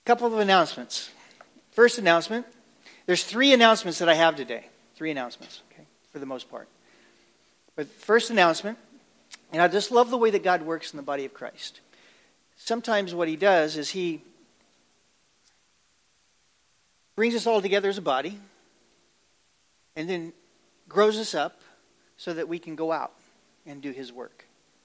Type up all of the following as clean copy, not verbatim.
Couple of announcements. First announcement, there's 3 announcements that I have today. 3 announcements, okay, for the most part. But first announcement, and I just love the way that God works in the body of Christ. Sometimes what he does is he brings us all together as a body and then grows us up so that we can go out and do his work.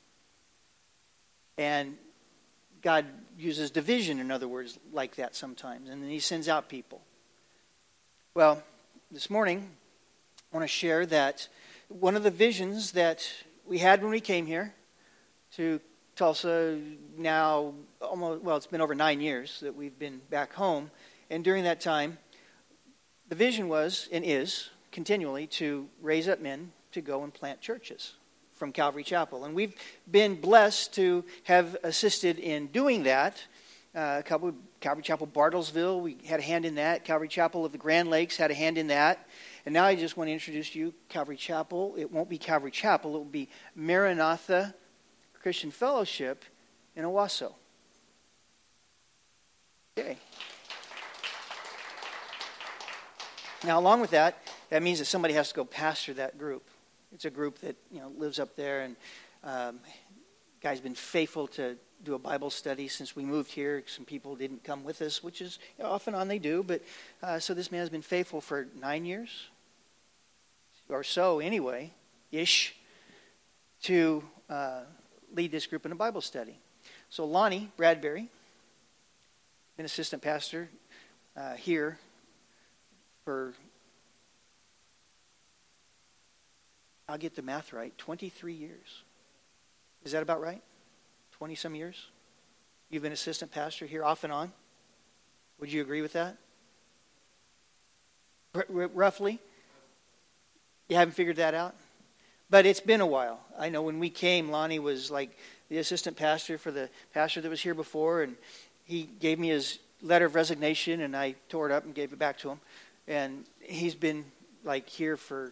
And God uses division, in other words, like that sometimes. And then he sends out people. Well, this morning, I want to share that one of the visions that we had when we came here to Tulsa now, it's been over 9 years that we've been back home. And during that time, the vision was, and is, continually to raise up men to go and plant churches from Calvary Chapel. And we've been blessed to have assisted in doing that. Calvary Chapel Bartlesville, we had a hand in that. Calvary Chapel of the Grand Lakes had a hand in that. And now I just want to introduce you Calvary Chapel. It won't be Calvary Chapel. It will be Maranatha Christian Fellowship in Owasso. Okay. Now, along with that, that means that somebody has to go pastor that group. It's a group that lives up there, and guy's been faithful to do a Bible study since we moved here. Some people didn't come with us, which is off and on they do, but so this man has been faithful for 9 years or so, anyway, ish, to lead this group in a Bible study. So Lonnie Bradbury, been assistant pastor here for, I'll get the math right, 23 years. Is that about right? 20-some years? You've been assistant pastor here off and on? Would you agree with that? Roughly? You haven't figured that out? But it's been a while. I know when we came, Lonnie was like the assistant pastor for the pastor that was here before, and he gave me his letter of resignation, and I tore it up and gave it back to him. And he's been like here for,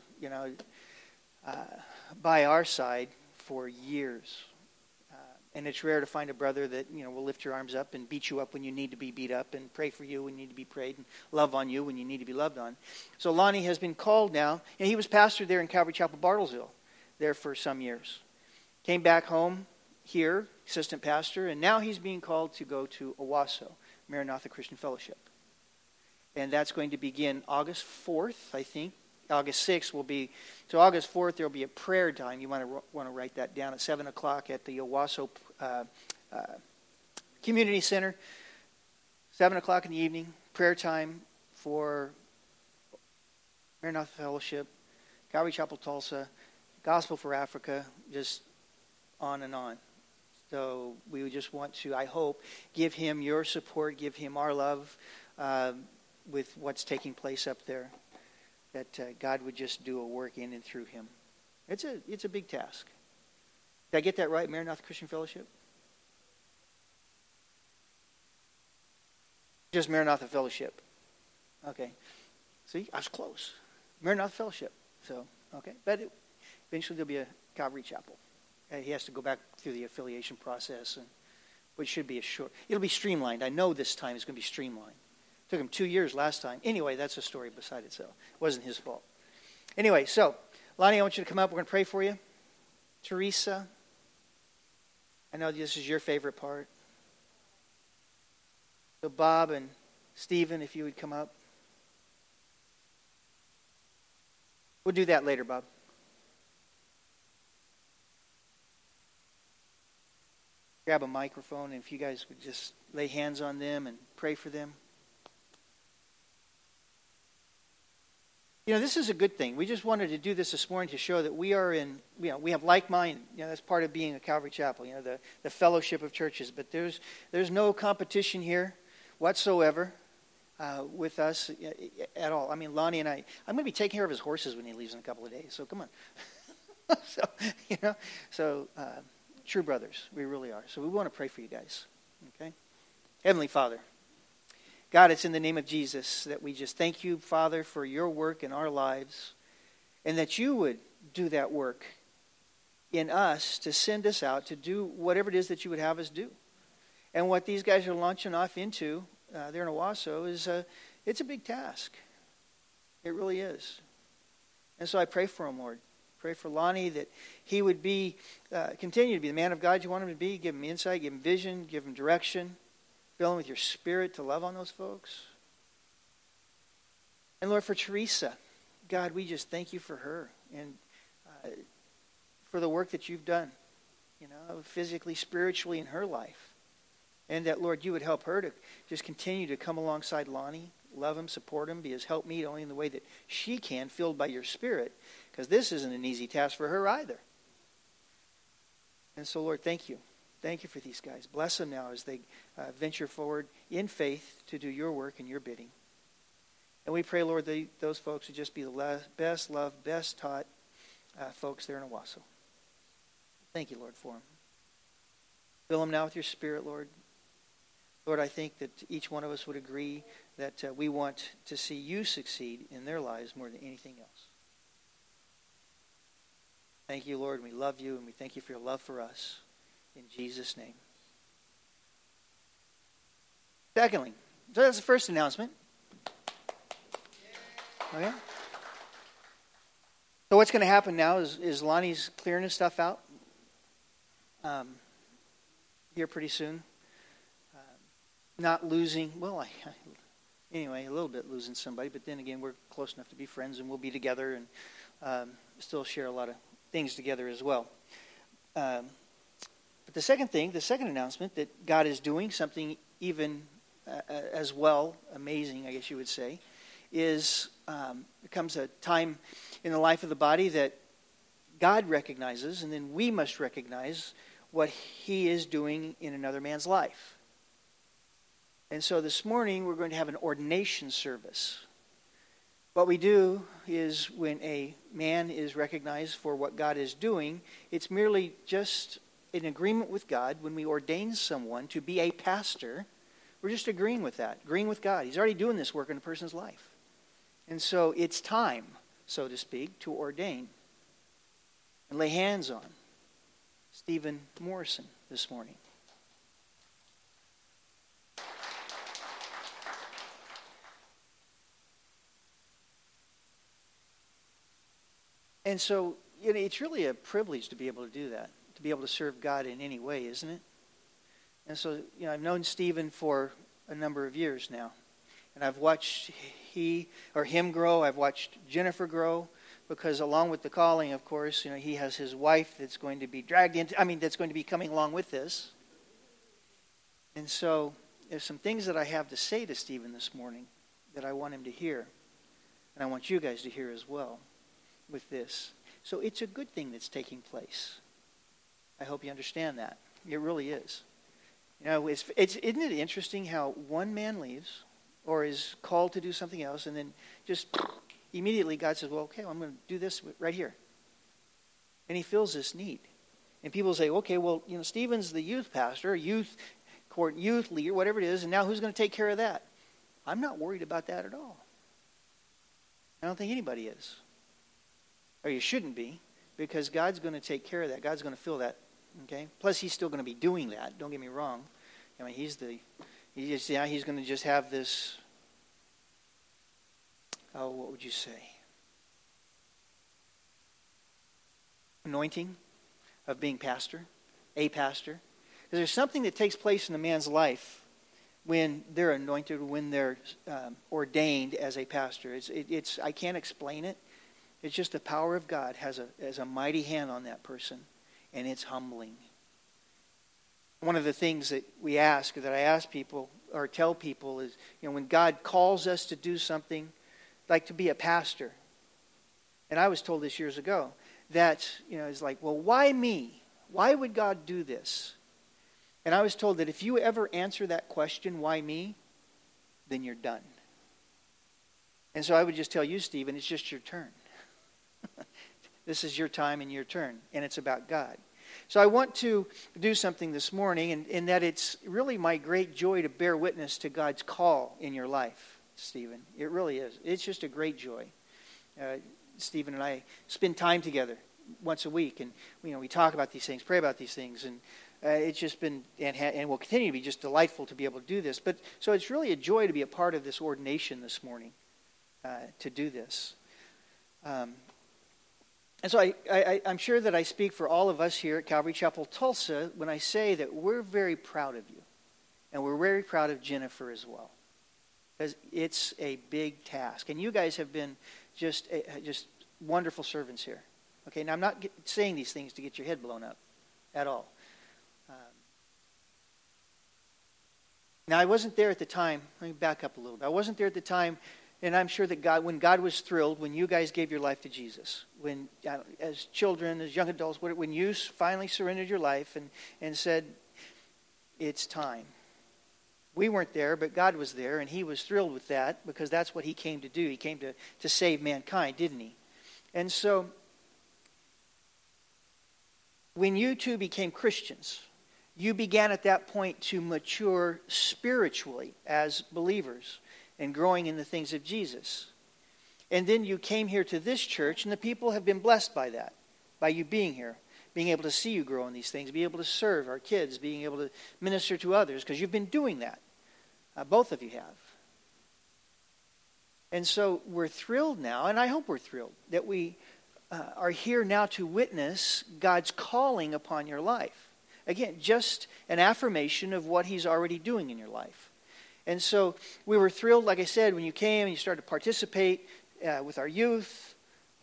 by our side for years. And it's rare to find a brother that, will lift your arms up and beat you up when you need to be beat up and pray for you when you need to be prayed and love on you when you need to be loved on. So Lonnie has been called now, and he was pastor there in Calvary Chapel, Bartlesville, there for some years. Came back home here, assistant pastor, and now he's being called to go to Owasso, Maranatha Christian Fellowship. And that's going to begin August 4th, I think. August 6th will be, so August 4th there will be a prayer time. You want to write that down at 7 o'clock at the Owasso Community Center. 7 o'clock in the evening, prayer time for Maranatha Fellowship, Calvary Chapel Tulsa, Gospel for Africa, just on and on. So we just want to, I hope, give him your support, give him our love with what's taking place up there. That God would just do a work in and through him. It's a big task. Did I get that right, Maranatha Christian Fellowship? Just Maranatha Fellowship. Okay. See, I was close. Maranatha Fellowship. So, okay. But eventually there'll be a Calvary Chapel. He has to go back through the affiliation process, which should be it'll be streamlined. I know this time it's going to be streamlined. Took him 2 years last time. Anyway, that's a story beside itself. It wasn't his fault. Anyway, so, Lonnie, I want you to come up. We're going to pray for you. Teresa, I know this is your favorite part. So Bob and Stephen, if you would come up. We'll do that later, Bob. Grab a microphone, and if you guys would just lay hands on them and pray for them. This is a good thing. We just wanted to do this morning to show that we are we have like mind. That's part of being a Calvary Chapel, the fellowship of churches. But there's no competition here whatsoever with us at all. I mean, Lonnie and I'm going to be taking care of his horses when he leaves in a couple of days. So come on. So, true brothers, we really are. So we want to pray for you guys. Okay? Heavenly Father, God, it's in the name of Jesus that we just thank you, Father, for your work in our lives, and that you would do that work in us to send us out to do whatever it is that you would have us do. And what these guys are launching off into there in Owasso it's a big task. It really is. And so I pray for him, Lord. Pray for Lonnie that he would continue to be the man of God you want him to be. Give him insight, give him vision, give him direction. Fill him with your spirit to love on those folks. And Lord, for Teresa, God, we just thank you for her and for the work that you've done, physically, spiritually in her life. And that, Lord, you would help her to just continue to come alongside Lonnie, love him, support him, be his helpmeet only in the way that she can, filled by your Spirit, because this isn't an easy task for her either. And so, Lord, thank you. Thank you for these guys. Bless them now as they venture forward in faith to do your work and your bidding. And we pray, Lord, those folks would just be the best loved, best taught folks there in Owasso. Thank you, Lord, for them. Fill them now with your Spirit, Lord. Lord, I think that each one of us would agree that we want to see you succeed in their lives more than anything else. Thank you, Lord. We love you, and we thank you for your love for us. In Jesus' name. Secondly, so that's the first announcement. Okay. So what's going to happen now is Lonnie's clearing his stuff out here pretty soon. Not losing, anyway, a little bit losing somebody, but then again, we're close enough to be friends, and we'll be together and still share a lot of things together as well. But the second announcement that God is doing something even as well, amazing, I guess you would say, is there comes a time in the life of the body that God recognizes, and then we must recognize what he is doing in another man's life. And so this morning we're going to have an ordination service. What we do is when a man is recognized for what God is doing, it's merely just an agreement with God. When we ordain someone to be a pastor, we're just agreeing with that, agreeing with God. He's already doing this work in a person's life. And so it's time, so to speak, to ordain and lay hands on Stephen Morrison this morning. And so it's really a privilege to be able to do that, to be able to serve God in any way, isn't it? And so, I've known Stephen for a number of years now. And I've watched him grow. I've watched Jennifer grow, because along with the calling, of course, he has his wife that's going to be that's going to be coming along with this. And so there's some things that I have to say to Stephen this morning that I want him to hear. And I want you guys to hear as well with this. So it's a good thing that's taking place. I hope you understand that. It really is. Isn't it interesting how one man leaves or is called to do something else, and then just immediately God says, well, okay, I'm going to do this right here. And he fills this need. And people say, okay, well, Stephen's the youth pastor, youth leader, whatever it is, and now who's going to take care of that? I'm not worried about that at all. I don't think anybody is. Or you shouldn't be, because God's going to take care of that. God's going to fill that. Okay. Plus, he's still going to be doing that. Don't get me wrong. He's going to just have this. Oh, what would you say? Anointing of being a pastor. Because there's something that takes place in a man's life when they're anointed, when they're ordained as a pastor. It's I can't explain it. It's just the power of God has a mighty hand on that person, and it's humbling. One of the things that I ask people or tell people is, when God calls us to do something, like to be a pastor, and I was told this years ago, that, it's like, well, why me? Why would God do this? And I was told that if you ever answer that question, why me, then you're done. And so I would just tell you, Stephen, it's just your turn. This is your time and your turn, and it's about God. So I want to do something this morning, and in that it's really my great joy to bear witness to God's call in your life, Stephen. It really is. It's just a great joy. Stephen and I spend time together once a week, and we talk about these things, pray about these things, and it's just been, and will continue to be just delightful to be able to do this. But so it's really a joy to be a part of this ordination this morning, to do this. And so I'm sure that I speak for all of us here at Calvary Chapel Tulsa when I say that we're very proud of you. And we're very proud of Jennifer as well. Because it's a big task. And you guys have been just wonderful servants here. Okay, now I'm not saying these things to get your head blown up at all. Now I wasn't there at the time. Let me back up a little bit. I wasn't there at the time, and I'm sure that when God was thrilled when you guys gave your life to Jesus. When, as children, as young adults, when you finally surrendered your life and said, it's time. We weren't there, but God was there, and He was thrilled with that because that's what He came to do. He came to save mankind, didn't He? And so, when you two became Christians, you began at that point to mature spiritually as believers and growing in the things of Jesus. And then you came here to this church, and the people have been blessed by that, by you being here, being able to see you grow in these things, being able to serve our kids, being able to minister to others, because you've been doing that. Both of you have. And so we're thrilled now, and I hope we're thrilled, that we are here now to witness God's calling upon your life. Again, just an affirmation of what He's already doing in your life. And so we were thrilled, like I said, when you came and you started to participate with our youth.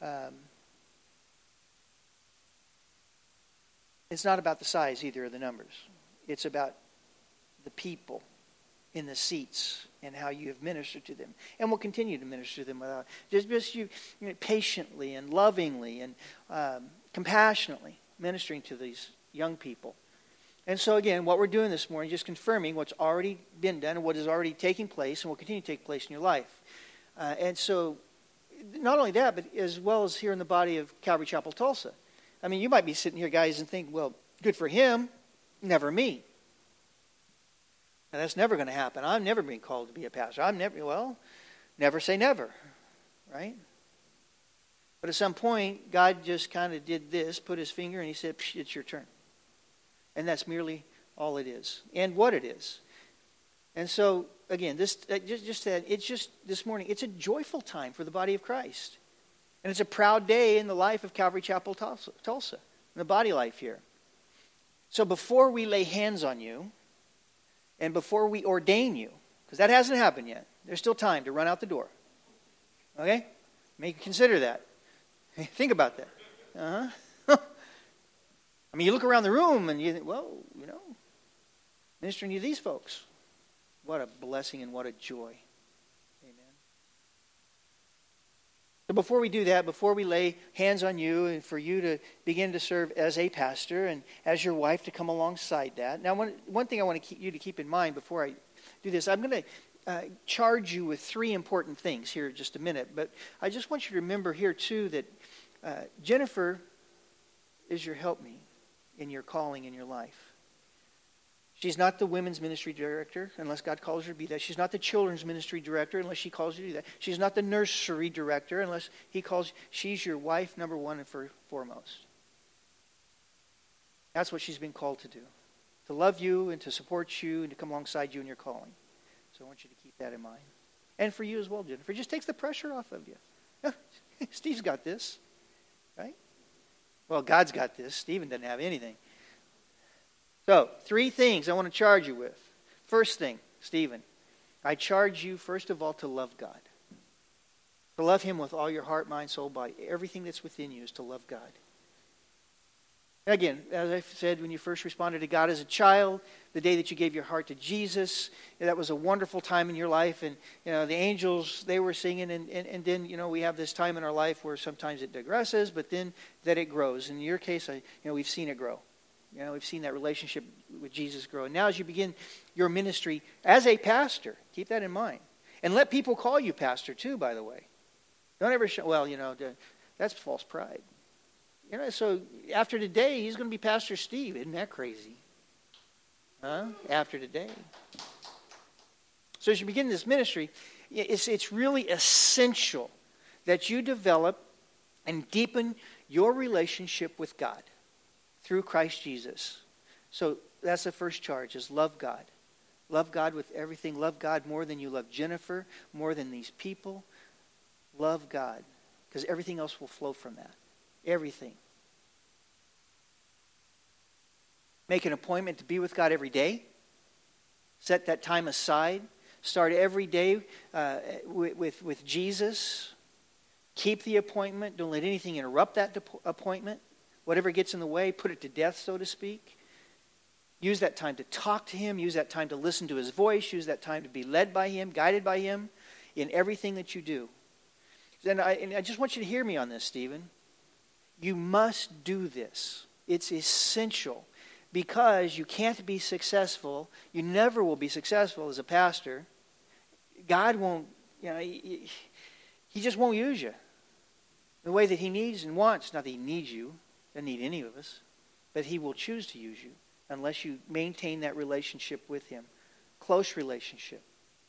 It's not about the size either of the numbers. It's about the people in the seats and how you have ministered to them, and will continue to minister to them without just you know, patiently and lovingly and compassionately ministering to these young people. And so again, what we're doing this morning, just confirming what's already been done and what is already taking place and will continue to take place in your life. And so, not only that, but as well as here in the body of Calvary Chapel Tulsa. I mean, you might be sitting here, guys, and think, well, good for him, never me. Now, that's never going to happen. I've never been called to be a pastor. Never say never, right? But at some point, God just kind of did this, put His finger, and He said, it's your turn. And that's merely all it is, and what it is. And so, again, this this morning, it's a joyful time for the body of Christ. And it's a proud day in the life of Calvary Chapel Tulsa, in the body life here. So before we lay hands on you, and before we ordain you, because that hasn't happened yet, there's still time to run out the door. Okay? Consider that. Think about that. I mean, you look around the room and you think, well, ministering to these folks. What a blessing and what a joy. Amen. So before we do that, before we lay hands on you and for you to begin to serve as a pastor and as your wife to come alongside that. Now, one thing I want you to keep in mind before I do this, I'm going to charge you with 3 important things here in just a minute. But I just want you to remember here, too, that Jennifer is your helpmeet in your calling in your life. She's not the women's ministry director unless God calls her to be that. She's not the children's ministry director unless she calls you to do that. She's not the nursery director unless He calls. She's your wife, number one and foremost. That's what she's been called to do. To love you and to support you and to come alongside you in your calling. So I want you to keep that in mind. And for you as well, Jennifer. It just takes the pressure off of you. Steve's got this. Right? Well, God's got this. Stephen doesn't have anything. So, 3 things I want to charge you with. First thing, Stephen, I charge you, first of all, to love God. To love Him with all your heart, mind, soul, body. Everything that's within you is to love God. Again, as I said, when you first responded to God as a child, the day that you gave your heart to Jesus, that was a wonderful time in your life. And, the angels, they were singing. And then, we have this time in our life where sometimes it digresses, but then that it grows. In your case, we've seen it grow. We've seen that relationship with Jesus grow. And now as you begin your ministry as a pastor, keep that in mind. And let people call you pastor too, by the way. Don't ever show, that's false pride. So after today, he's going to be Pastor Steve. Isn't that crazy? After today. So as you begin this ministry, it's really essential that you develop and deepen your relationship with God through Christ Jesus. So that's the first charge, is love God. Love God with everything. Love God more than you love Jennifer, more than these people. Love God, because everything else will flow from that. Everything. Make an appointment to be with God every day. Set that time aside. Start every day with Jesus. Keep the appointment. Don't let anything interrupt that appointment. Whatever gets in the way, put it to death, so to speak. Use that time to talk to Him. Use that time to listen to His voice. Use that time to be led by Him, guided by Him in everything that you do. And I just want you to hear me on this, Stephen. You must do this. It's essential, because you can't be successful. You never will be successful as a pastor. God won't, He just won't use you the way that He needs and wants. Not that He needs you, doesn't need any of us, but He will choose to use you unless you maintain that relationship with Him, close relationship.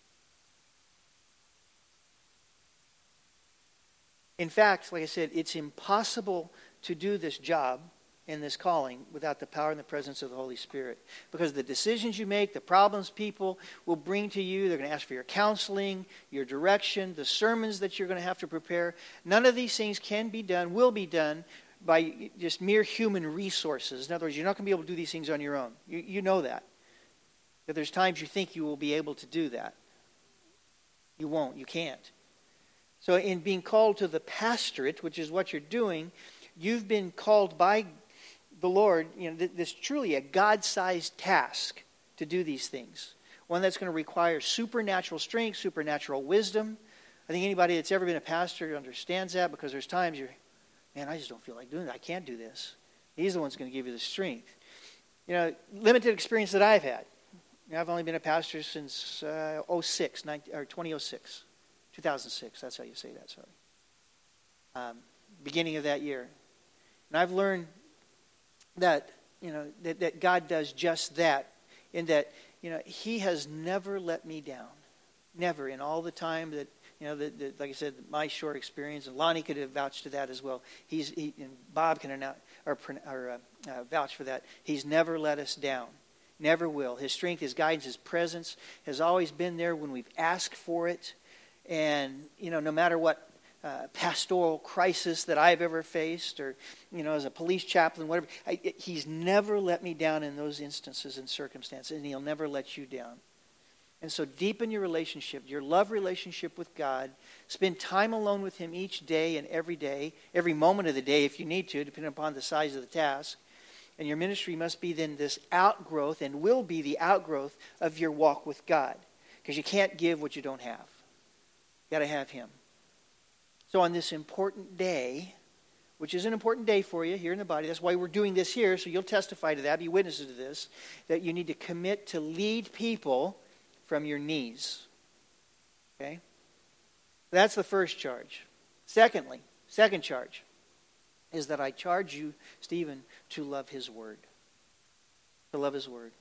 In fact, like I said, it's impossible to do this job and this calling without the power and the presence of the Holy Spirit. Because the decisions you make, the problems people will bring to you, they're going to ask for your counseling, your direction, the sermons that you're going to have to prepare. None of these things can be done, will be done by just mere human resources. In other words, you're not going to be able to do these things on your own. You know that. But there's times you think you will be able to do that. You won't. You can't. So in being called to the pastorate, which is what you're doing, you've been called by the Lord. This truly a God-sized task to do these things. One that's going to require supernatural strength, supernatural wisdom. I think anybody that's ever been a pastor understands that, because there's times I just don't feel like doing that. I can't do this. He's the one who's going to give you the strength. Limited experience that I've had. I've only been a pastor since 2006. 2006, that's how you say that, sorry. Beginning of that year. And I've learned that, that God does just that, in that, He has never let me down. Never, in all the time that, like I said, my short experience, and Lonnie could have vouched to that as well. And Bob can vouch for that. He's never let us down. Never will. His strength, His guidance, His presence has always been there when we've asked for it. And, no matter what pastoral crisis that I've ever faced, or, as a police chaplain, whatever, He's never let me down in those instances and circumstances, and He'll never let you down. And so deepen your relationship, your love relationship with God. Spend time alone with Him each day and every moment of the day if you need to, depending upon the size of the task. And your ministry must be then this outgrowth, and will be the outgrowth of your walk with God. Because you can't give what you don't have. Got to have Him. So on this important day, which is an important day for you here in the body, that's why we're doing this here, so you'll testify to that, be witnesses to this, that you need to commit to lead people from your knees. Okay? That's the first charge. Second charge is that I charge you, Stephen, to love His Word. To love His Word.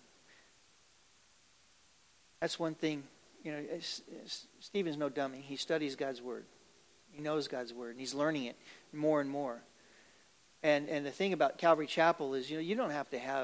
That's one thing. Stephen's no dummy. He studies God's Word. He knows God's Word, and he's learning it more and more. And the thing about Calvary Chapel is, you don't have to have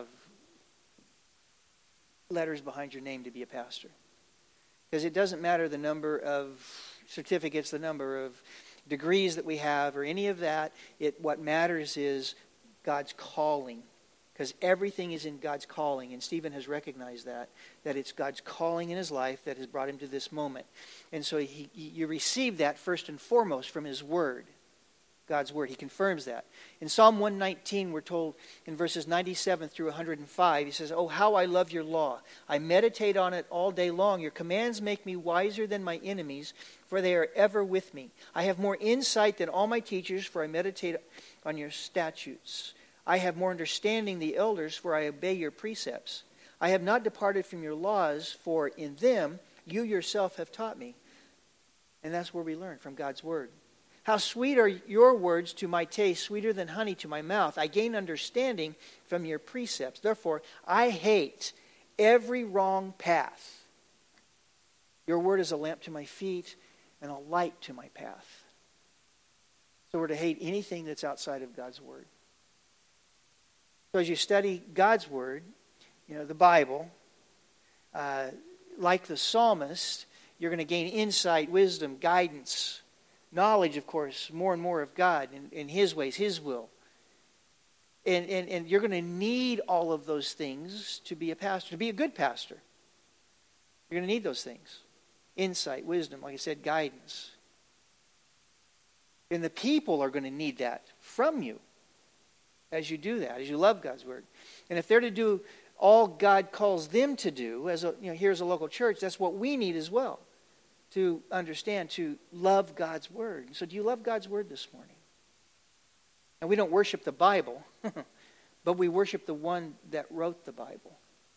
letters behind your name to be a pastor. Because it doesn't matter the number of certificates, the number of degrees that we have, or any of that. What matters is God's calling. Because everything is in God's calling. And Stephen has recognized that it's God's calling in his life that has brought him to this moment. And so you receive that first and foremost from His Word. God's Word. He confirms that. In Psalm 119, we're told in verses 97 through 105, He says, "Oh, how I love your law. I meditate on it all day long. Your commands make me wiser than my enemies, for they are ever with me. I have more insight than all my teachers, for I meditate on your statutes. I have more understanding than the elders, for I obey your precepts. I have not departed from your laws, for in them you yourself have taught me." And that's where we learn from God's Word. "How sweet are your words to my taste, sweeter than honey to my mouth. I gain understanding from your precepts. Therefore, I hate every wrong path. Your word is a lamp to my feet and a light to my path." So we're to hate anything that's outside of God's Word. So as you study God's Word, the Bible, like the psalmist, you're going to gain insight, wisdom, guidance, knowledge, of course, more and more of God and His ways, His will. And you're going to need all of those things to be a pastor, to be a good pastor. You're going to need those things. Insight, wisdom, like I said, guidance. And the people are going to need that from you as you do that, as you love God's Word. And if they're to do all God calls them to do, here's a local church, that's what we need as well, to understand, to love God's Word. So do you love God's Word this morning? And we don't worship the Bible, but we worship the one that wrote the Bible,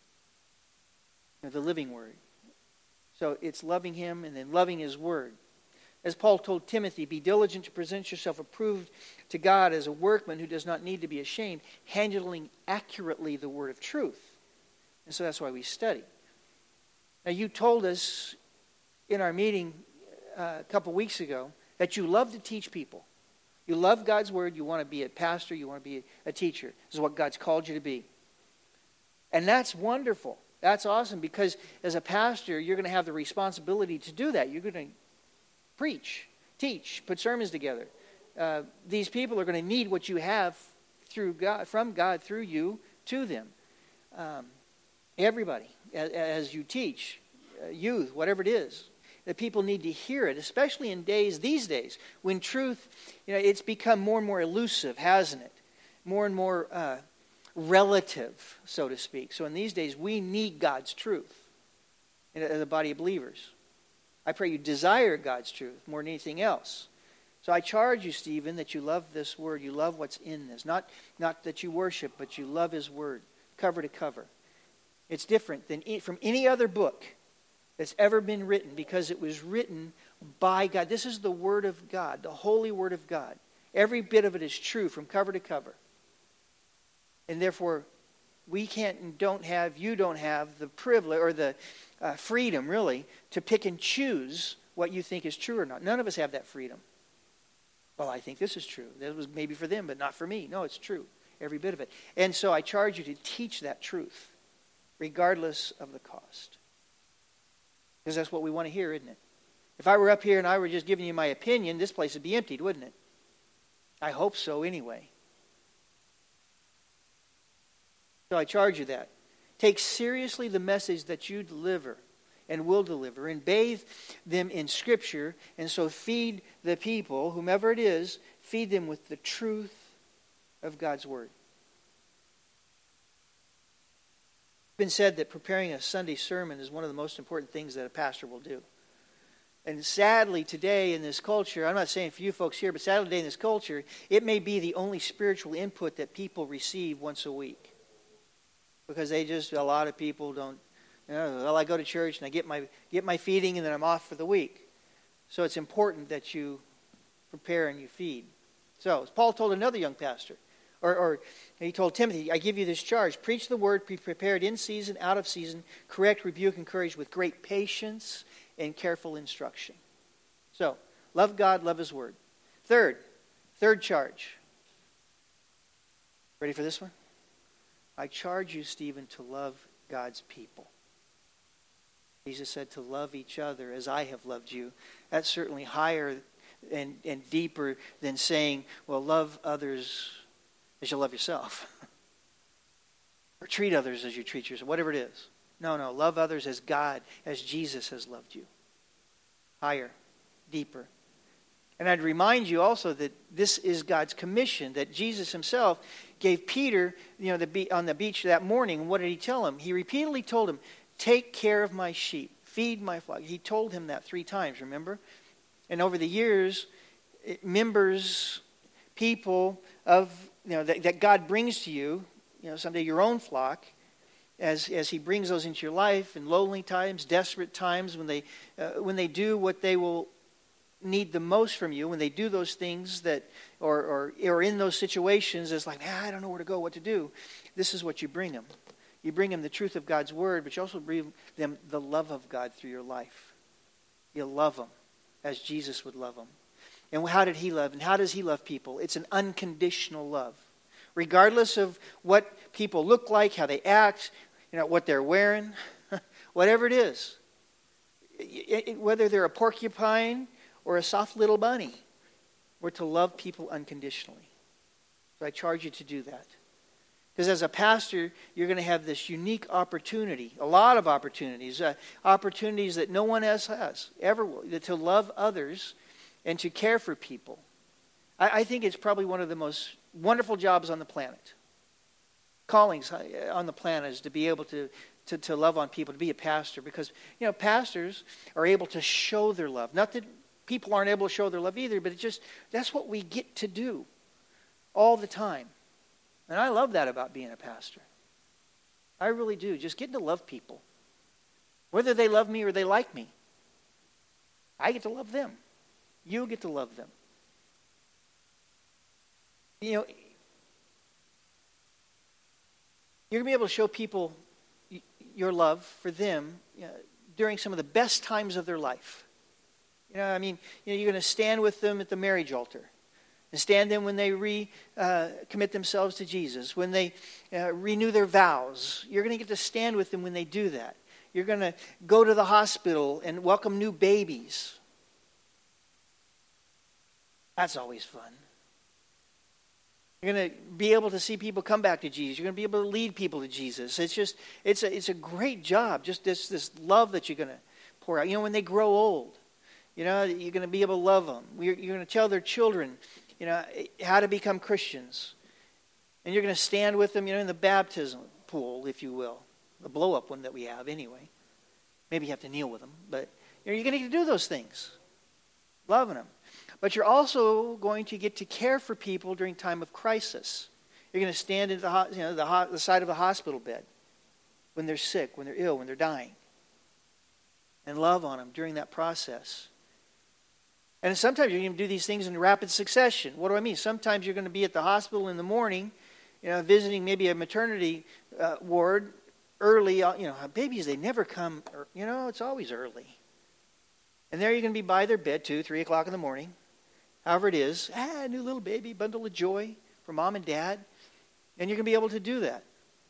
the living Word. So it's loving Him and then loving His Word. As Paul told Timothy, be diligent to present yourself approved to God as a workman who does not need to be ashamed, handling accurately the word of truth. And so that's why we study. Now you told us in our meeting a couple weeks ago that you love to teach people. You love God's Word. You want to be a pastor. You want to be a teacher. This is what God's called you to be. And that's wonderful. That's awesome, because as a pastor, you're going to have the responsibility to do that. You're going to preach, teach, put sermons together. These people are going to need what you have from God through you to them. Everybody, as you teach, youth, whatever it is, that people need to hear it, especially in these days, when truth, it's become more and more elusive, hasn't it? More and more relative, so to speak. So in these days, we need God's truth as a body of believers. I pray you desire God's truth more than anything else. So I charge you, Stephen, that you love this Word. You love what's in this. Not that you worship, but you love His Word, cover to cover. It's different than from any other book that's ever been written, because it was written by God. This is the Word of God, the holy Word of God. Every bit of it is true from cover to cover. And therefore, you don't have the privilege or the freedom, really, to pick and choose what you think is true or not. None of us have that freedom. Well, I think this is true. That was maybe for them, but not for me. No, it's true. Every bit of it. And so I charge you to teach that truth, regardless of the cost. Because that's what we want to hear, isn't it? If I were up here and I were just giving you my opinion, this place would be emptied, wouldn't it? I hope so anyway. So I charge you that. Take seriously the message that you deliver and will deliver, and bathe them in Scripture, and so feed the people, whomever it is, feed them with the truth of God's Word. It's been said that preparing a Sunday sermon is one of the most important things that a pastor will do. And sadly today in this culture, I'm not saying for you folks here, but sadly today in this culture, it may be the only spiritual input that people receive once a week. Because a lot of people don't, well, I go to church and I get my feeding and then I'm off for the week. So it's important that you prepare and you feed. So, as Paul told another young pastor, or he told Timothy, I give you this charge. Preach the word, be prepared in season, out of season, correct, rebuke, encourage with great patience and careful instruction. So, love God, love His Word. Third charge. Ready for this one? I charge you, Stephen, to love God's people. Jesus said to love each other as I have loved you. That's certainly higher and deeper than saying, well, love others as you love yourself. Or treat others as you treat yourself, whatever it is. No, love others as God, as Jesus has loved you. Higher, deeper. And I'd remind you also that this is God's commission, that Jesus Himself gave Peter, on the beach that morning. And what did He tell him? He repeatedly told him, take care of my sheep, feed my flock. He told him that 3 times, remember? And over the years, people of, that God brings to you, someday your own flock, as He brings those into your life in lonely times, desperate times, when they do what they will need the most from you, when they do those things that, or in those situations, it's like, I don't know where to go, what to do. This is what you bring them. You bring them the truth of God's Word, but you also bring them the love of God through your life. You love them as Jesus would love them. And how did He love? And how does He love people? It's an unconditional love. Regardless of what people look like, how they act, what they're wearing, whatever it is. Whether they're a porcupine or a soft little bunny, we're to love people unconditionally. So I charge you to do that. Because as a pastor, you're going to have this unique opportunity, a lot of opportunities, opportunities that no one else has, ever will, to love others and to care for people. I think it's probably one of the most wonderful jobs on the planet. Callings on the planet is to be able to love on people, to be a pastor. Because, pastors are able to show their love. Not that people aren't able to show their love either, but that's what we get to do all the time. And I love that about being a pastor. I really do. Just getting to love people. Whether they love me or they like me. I get to love them. You get to love them. You're going to be able to show people your love for them during some of the best times of their life. You're going to stand with them at the marriage altar. And stand them when they commit themselves to Jesus, when they renew their vows. You're going to get to stand with them when they do that. You're going to go to the hospital and welcome new babies. That's always fun. You're going to be able to see people come back to Jesus. You're going to be able to lead people to Jesus. It's a great job. Just this love that you're going to pour out. When they grow old, you're going to be able to love them. You're going to tell their children, how to become Christians. And you're going to stand with them, in the baptism pool, if you will. The blow-up one that we have anyway. Maybe you have to kneel with them. But you're going to get to do those things. Loving them. But you're also going to get to care for people during time of crisis. You're going to stand at the side of the hospital bed when they're sick, when they're ill, when they're dying. And love on them during that process. And sometimes you're going to do these things in rapid succession. What do I mean? Sometimes you're going to be at the hospital in the morning, visiting maybe a maternity ward early. Babies, they never come, it's always early. And there you're going to be by their bed 2, 3 o'clock in the morning. However it is. New little baby, bundle of joy for mom and dad. And you're going to be able to do that.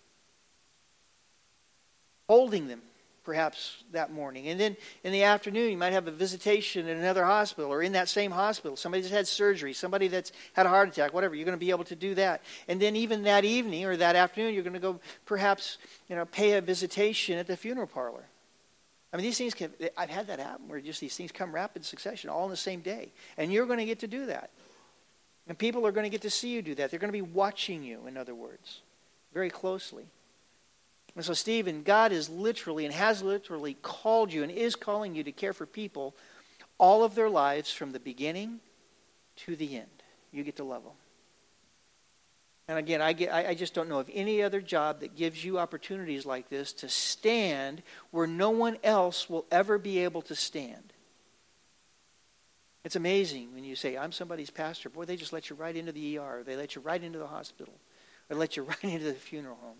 Holding them. Perhaps that morning. And then in the afternoon, you might have a visitation in another hospital or in that same hospital. Somebody that's had surgery, somebody that's had a heart attack, whatever. You're going to be able to do that. And then even that evening or that afternoon, you're going to go perhaps, pay a visitation at the funeral parlor. These things I've had that happen where just these things come rapid succession all in the same day. And you're going to get to do that. And people are going to get to see you do that. They're going to be watching you, in other words, very closely. And so, Stephen, God is literally and has literally called you and is calling you to care for people all of their lives from the beginning to the end. You get to love them. And again, I just don't know of any other job that gives you opportunities like this to stand where no one else will ever be able to stand. It's amazing when you say, I'm somebody's pastor. Boy, they just let you right into the ER. Or they let you right into the hospital. Or let you right into the funeral home.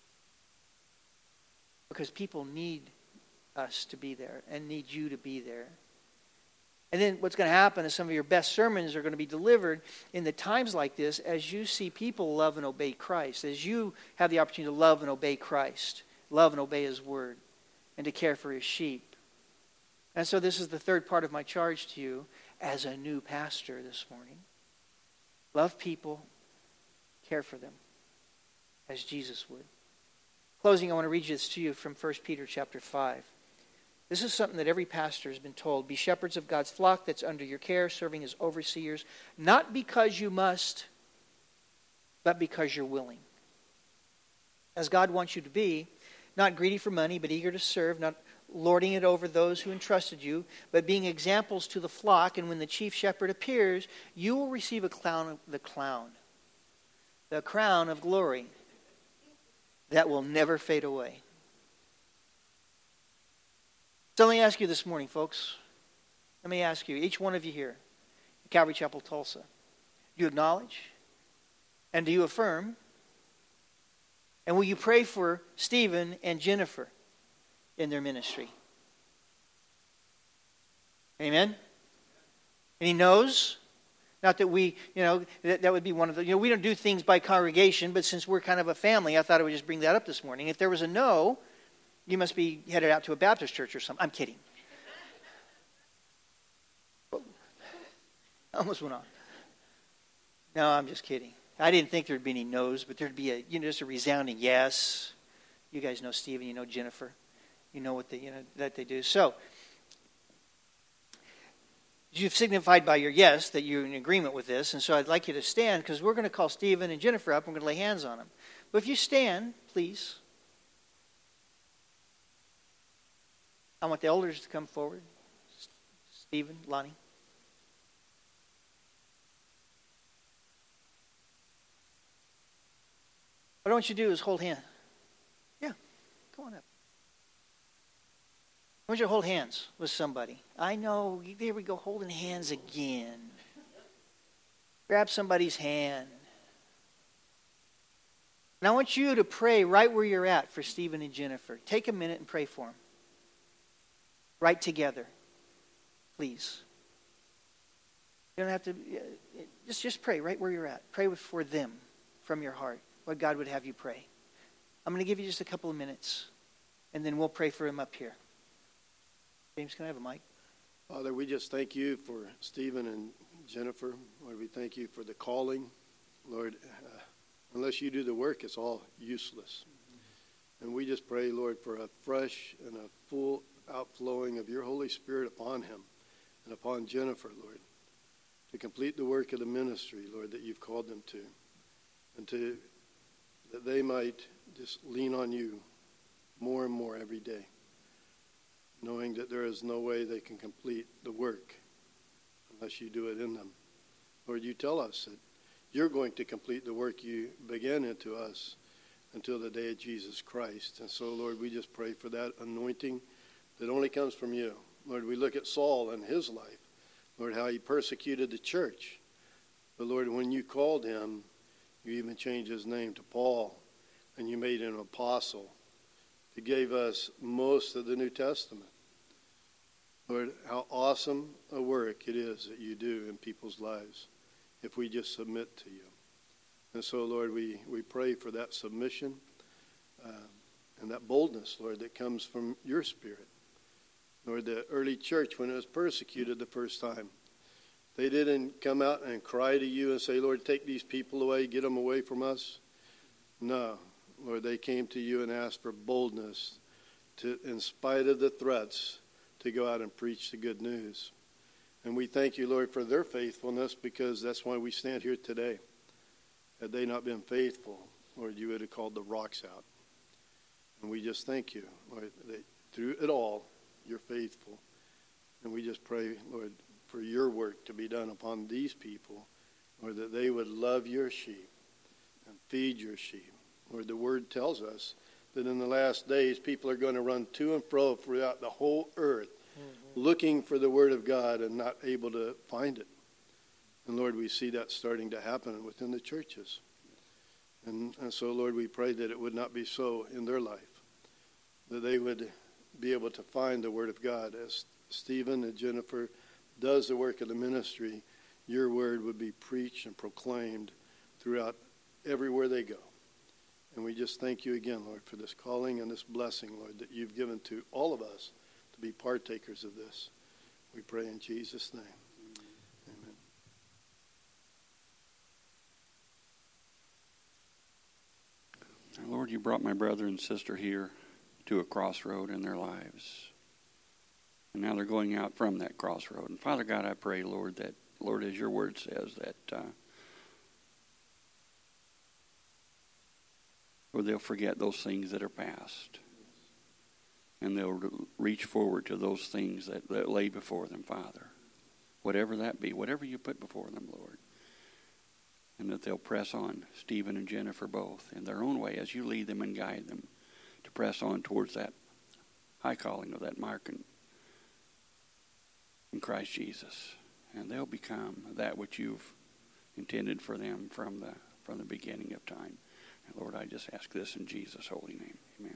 Because people need us to be there and need you to be there. And then what's going to happen is some of your best sermons are going to be delivered in the times like this as you see people love and obey Christ, as you have the opportunity to love and obey Christ, love and obey His Word, and to care for His sheep. And so this is the third part of my charge to you as a new pastor this morning. Love people, care for them, as Jesus would. Closing, I want to read this to you from 1 Peter chapter 5. This is something that every pastor has been told. Be shepherds of God's flock that's under your care, serving as overseers, not because you must, but because you're willing. As God wants you to be, not greedy for money, but eager to serve, not lording it over those who entrusted you, but being examples to the flock. And when the chief shepherd appears, you will receive the crown of glory that will never fade away. So let me ask you this morning, folks. Let me ask you, each one of you here at Calvary Chapel, Tulsa, do you acknowledge and do you affirm? And will you pray for Stephen and Jennifer in their ministry? Amen? And he knows Not that we, that would be one of the, we don't do things by congregation, but since we're kind of a family, I thought I would just bring that up this morning. If there was a no, you must be headed out to a Baptist church or something. I'm kidding. I almost went on. No, I'm just kidding. I didn't think there'd be any no's, but there'd be just a resounding yes. You guys know Stephen, you know Jennifer. You know what that they do. So, you've signified by your yes that you're in agreement with this, and so I'd like you to stand because we're going to call Stephen and Jennifer up and we're going to lay hands on them. But if you stand, please. I want the elders to come forward. Stephen, Lonnie. What I want you to do is hold hands. Yeah, come on up. I want you to hold hands with somebody. I know, there we go, holding hands again. Grab somebody's hand. And I want you to pray right where you're at for Stephen and Jennifer. Take a minute and pray for them. Right together. Please. You don't have to, just pray right where you're at. Pray for them from your heart, what God would have you pray. I'm going to give you just a couple of minutes, and then we'll pray for him up here. James, can I have a mic? Father, we just thank you for Stephen and Jennifer. Lord, we thank you for the calling. Lord, unless you do the work, it's all useless. And we just pray, Lord, for a fresh and a full outflowing of your Holy Spirit upon him and upon Jennifer, Lord, to complete the work of the ministry, Lord, that you've called them to, and that they might just lean on you more and more every day, knowing that there is no way they can complete the work unless you do it in them. Lord, you tell us that you're going to complete the work you began into us until the day of Jesus Christ. And so, Lord, we just pray for that anointing that only comes from you. Lord, we look at Saul and his life, Lord, how he persecuted the church. But, Lord, when you called him, you even changed his name to Paul, and you made him an apostle. You gave us most of the New Testament. Lord, how awesome a work it is that you do in people's lives if we just submit to you. And so, Lord, we pray for that submission and that boldness, Lord, that comes from your Spirit. Lord, the early church, when it was persecuted the first time, they didn't come out and cry to you and say, Lord, take these people away, get them away from us. No, Lord, they came to you and asked for boldness to, in spite of the threats, to go out and preach the good news. And we thank you, Lord, for their faithfulness, because that's why we stand here today. Had they not been faithful, Lord, you would have called the rocks out. And we just thank you, Lord, that through it all, you're faithful. And we just pray, Lord, for your work to be done upon these people, Lord, that they would love your sheep and feed your sheep. Lord, the word tells us that in the last days, people are going to run to and fro throughout the whole earth, looking for the word of God and not able to find it. And Lord, we see that starting to happen within the churches. And so, Lord, we pray that it would not be so in their life, that they would be able to find the word of God. As Stephen and Jennifer does the work of the ministry, your word would be preached and proclaimed throughout everywhere they go. And we just thank you again, Lord, for this calling and this blessing, Lord, that you've given to all of us to be partakers of this. We pray in Jesus' name. Amen. Lord, you brought my brother and sister here to a crossroad in their lives. And now they're going out from that crossroad. And Father God, I pray, Lord, that, Lord, as your word says, that Lord, they'll forget those things that are past. And they'll reach forward to those things that lay before them, Father. Whatever that be, whatever you put before them, Lord. And that they'll press on, Stephen and Jennifer both, in their own way, as you lead them and guide them, to press on towards that high calling of that mark in Christ Jesus. And they'll become that which you've intended for them from the beginning of time. And Lord, I just ask this in Jesus' holy name. Amen.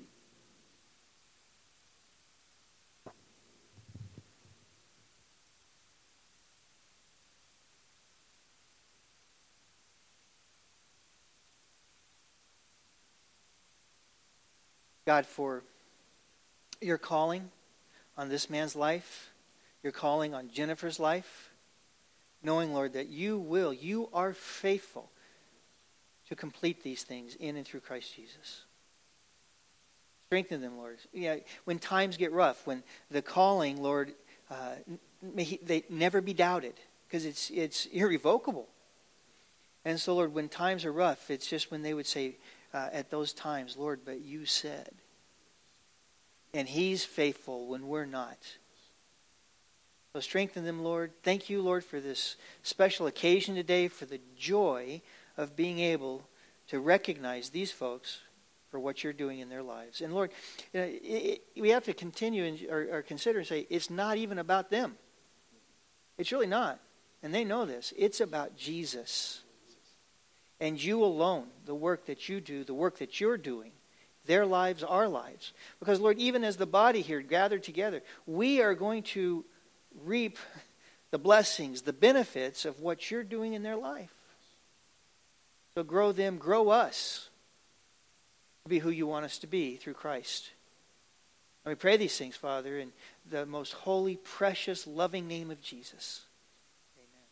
God, for your calling on this man's life, your calling on Jennifer's life, knowing, Lord, that you are faithful to complete these things in and through Christ Jesus. Strengthen them, Lord. Yeah, when times get rough, when the calling, Lord, may they never be doubted, because it's irrevocable. And so, Lord, when times are rough, it's just when they would say at those times, Lord, but you said. And he's faithful when we're not. So strengthen them, Lord. Thank you, Lord, for this special occasion today, for the joy of being able to recognize these folks for what you're doing in their lives. And Lord, we have to continue or consider and say, it's not even about them. It's really not. And they know this. It's about Jesus. And you alone, the work that you do, the work that you're doing, their lives, our lives. Because, Lord, even as the body here gathered together, we are going to reap the blessings, the benefits of what you're doing in their life. So grow them, grow us to be who you want us to be through Christ. And we pray these things, Father, in the most holy, precious, loving name of Jesus. Amen.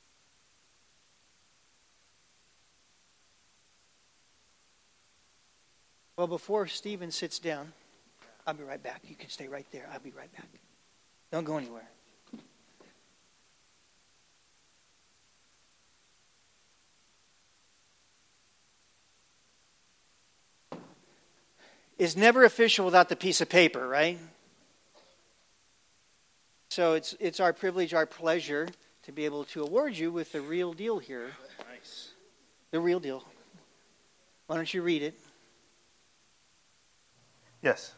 Well, before Stephen sits down, I'll be right back. You can stay right there. I'll be right back. Don't go anywhere. Is never official without the piece of paper, right? So it's our privilege, our pleasure to be able to award you with the real deal here. Nice. The real deal. Why don't you read it? Yes.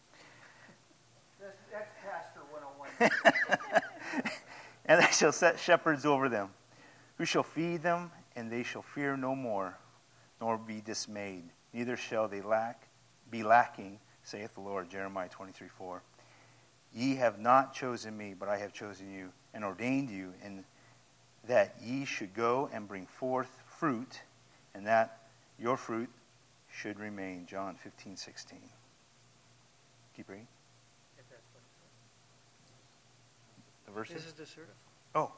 That's Pastor 101. And they shall set shepherds over them, who shall feed them, and they shall fear no more, nor be dismayed. Neither shall they be lacking, saith the Lord. Jeremiah 23:4. Ye have not chosen me, but I have chosen you, and ordained you, and that ye should go and bring forth fruit, and that your fruit should remain. John 15:16. Keep reading. The verses? This is the certificate. Oh.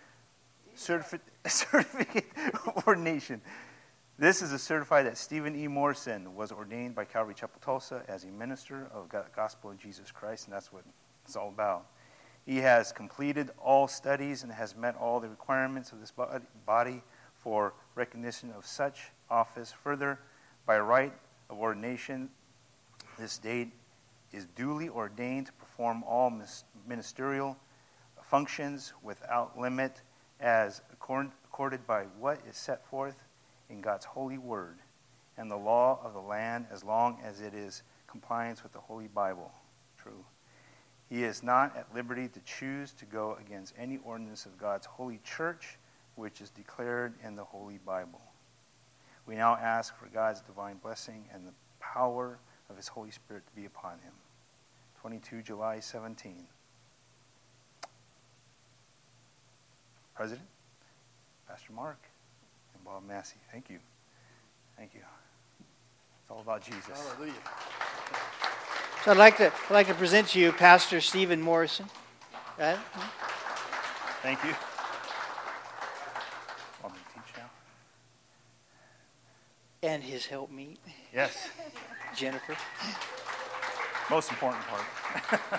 Certificate of ordination. This is a certify that Stephen E. Morrison was ordained by Calvary Chapel Tulsa as a minister of the gospel of Jesus Christ, and that's what it's all about. He has completed all studies and has met all the requirements of this body for recognition of such office. Further, by right of ordination, this date is duly ordained to perform all ministerial functions without limit, as accorded by what is set forth in God's holy word and the law of the land, as long as it is compliance with the Holy Bible. True. He is not at liberty to choose to go against any ordinance of God's holy church, which is declared in the Holy Bible. We now ask for God's divine blessing and the power of his Holy Spirit to be upon him. 22 July 17. President, Pastor Mark, and Bob Massey. Thank you. Thank you. It's all about Jesus. Hallelujah. So I'd like to present to you Pastor Stephen Morrison. Right? Thank you. Want me to teach now? And his helpmeet, Yes. Jennifer. Most important part.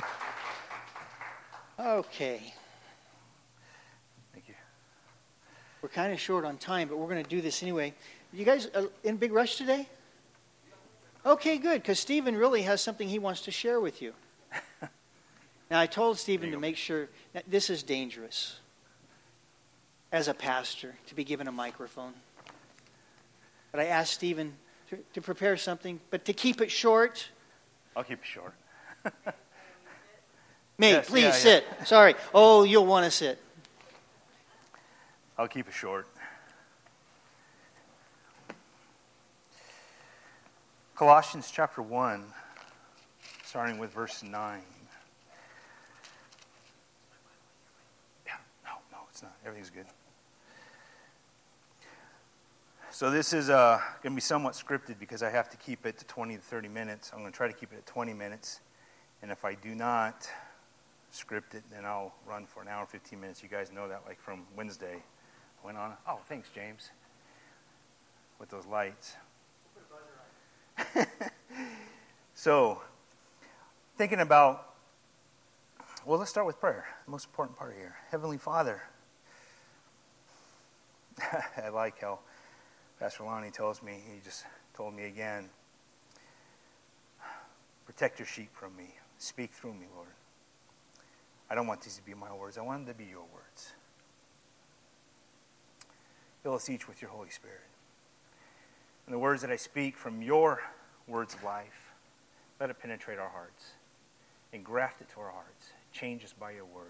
Okay. Thank you. We're kind of short on time, but we're going to do this anyway. You guys in big rush today? Okay, good, because Stephen really has something he wants to share with you. Now, I told Stephen to make sure that this is dangerous as a pastor to be given a microphone. But I asked Stephen to prepare something, but to keep it short. I'll keep it short. May, Yes, please yeah. sit. Sorry. Oh, you'll want to sit. I'll keep it short. Colossians chapter 1, starting with verse 9. Yeah, no, it's not. Everything's good. So this is going to be somewhat scripted because I have to keep it to 20 to 30 minutes. I'm going to try to keep it at 20 minutes. And if I do not script it, then I'll run for an hour and 15 minutes. You guys know that, like from Wednesday. Went on. Oh, thanks, James. With those lights. So, thinking about, well, let's start with prayer. The most important part here. Heavenly Father. I like how Pastor Lonnie tells me, he just told me again, protect your sheep from me. Speak through me, Lord. I don't want these to be my words. I want them to be your words. Fill us each with your Holy Spirit. And the words that I speak from your words of life, let it penetrate our hearts and graft it to our hearts. Change us by your word.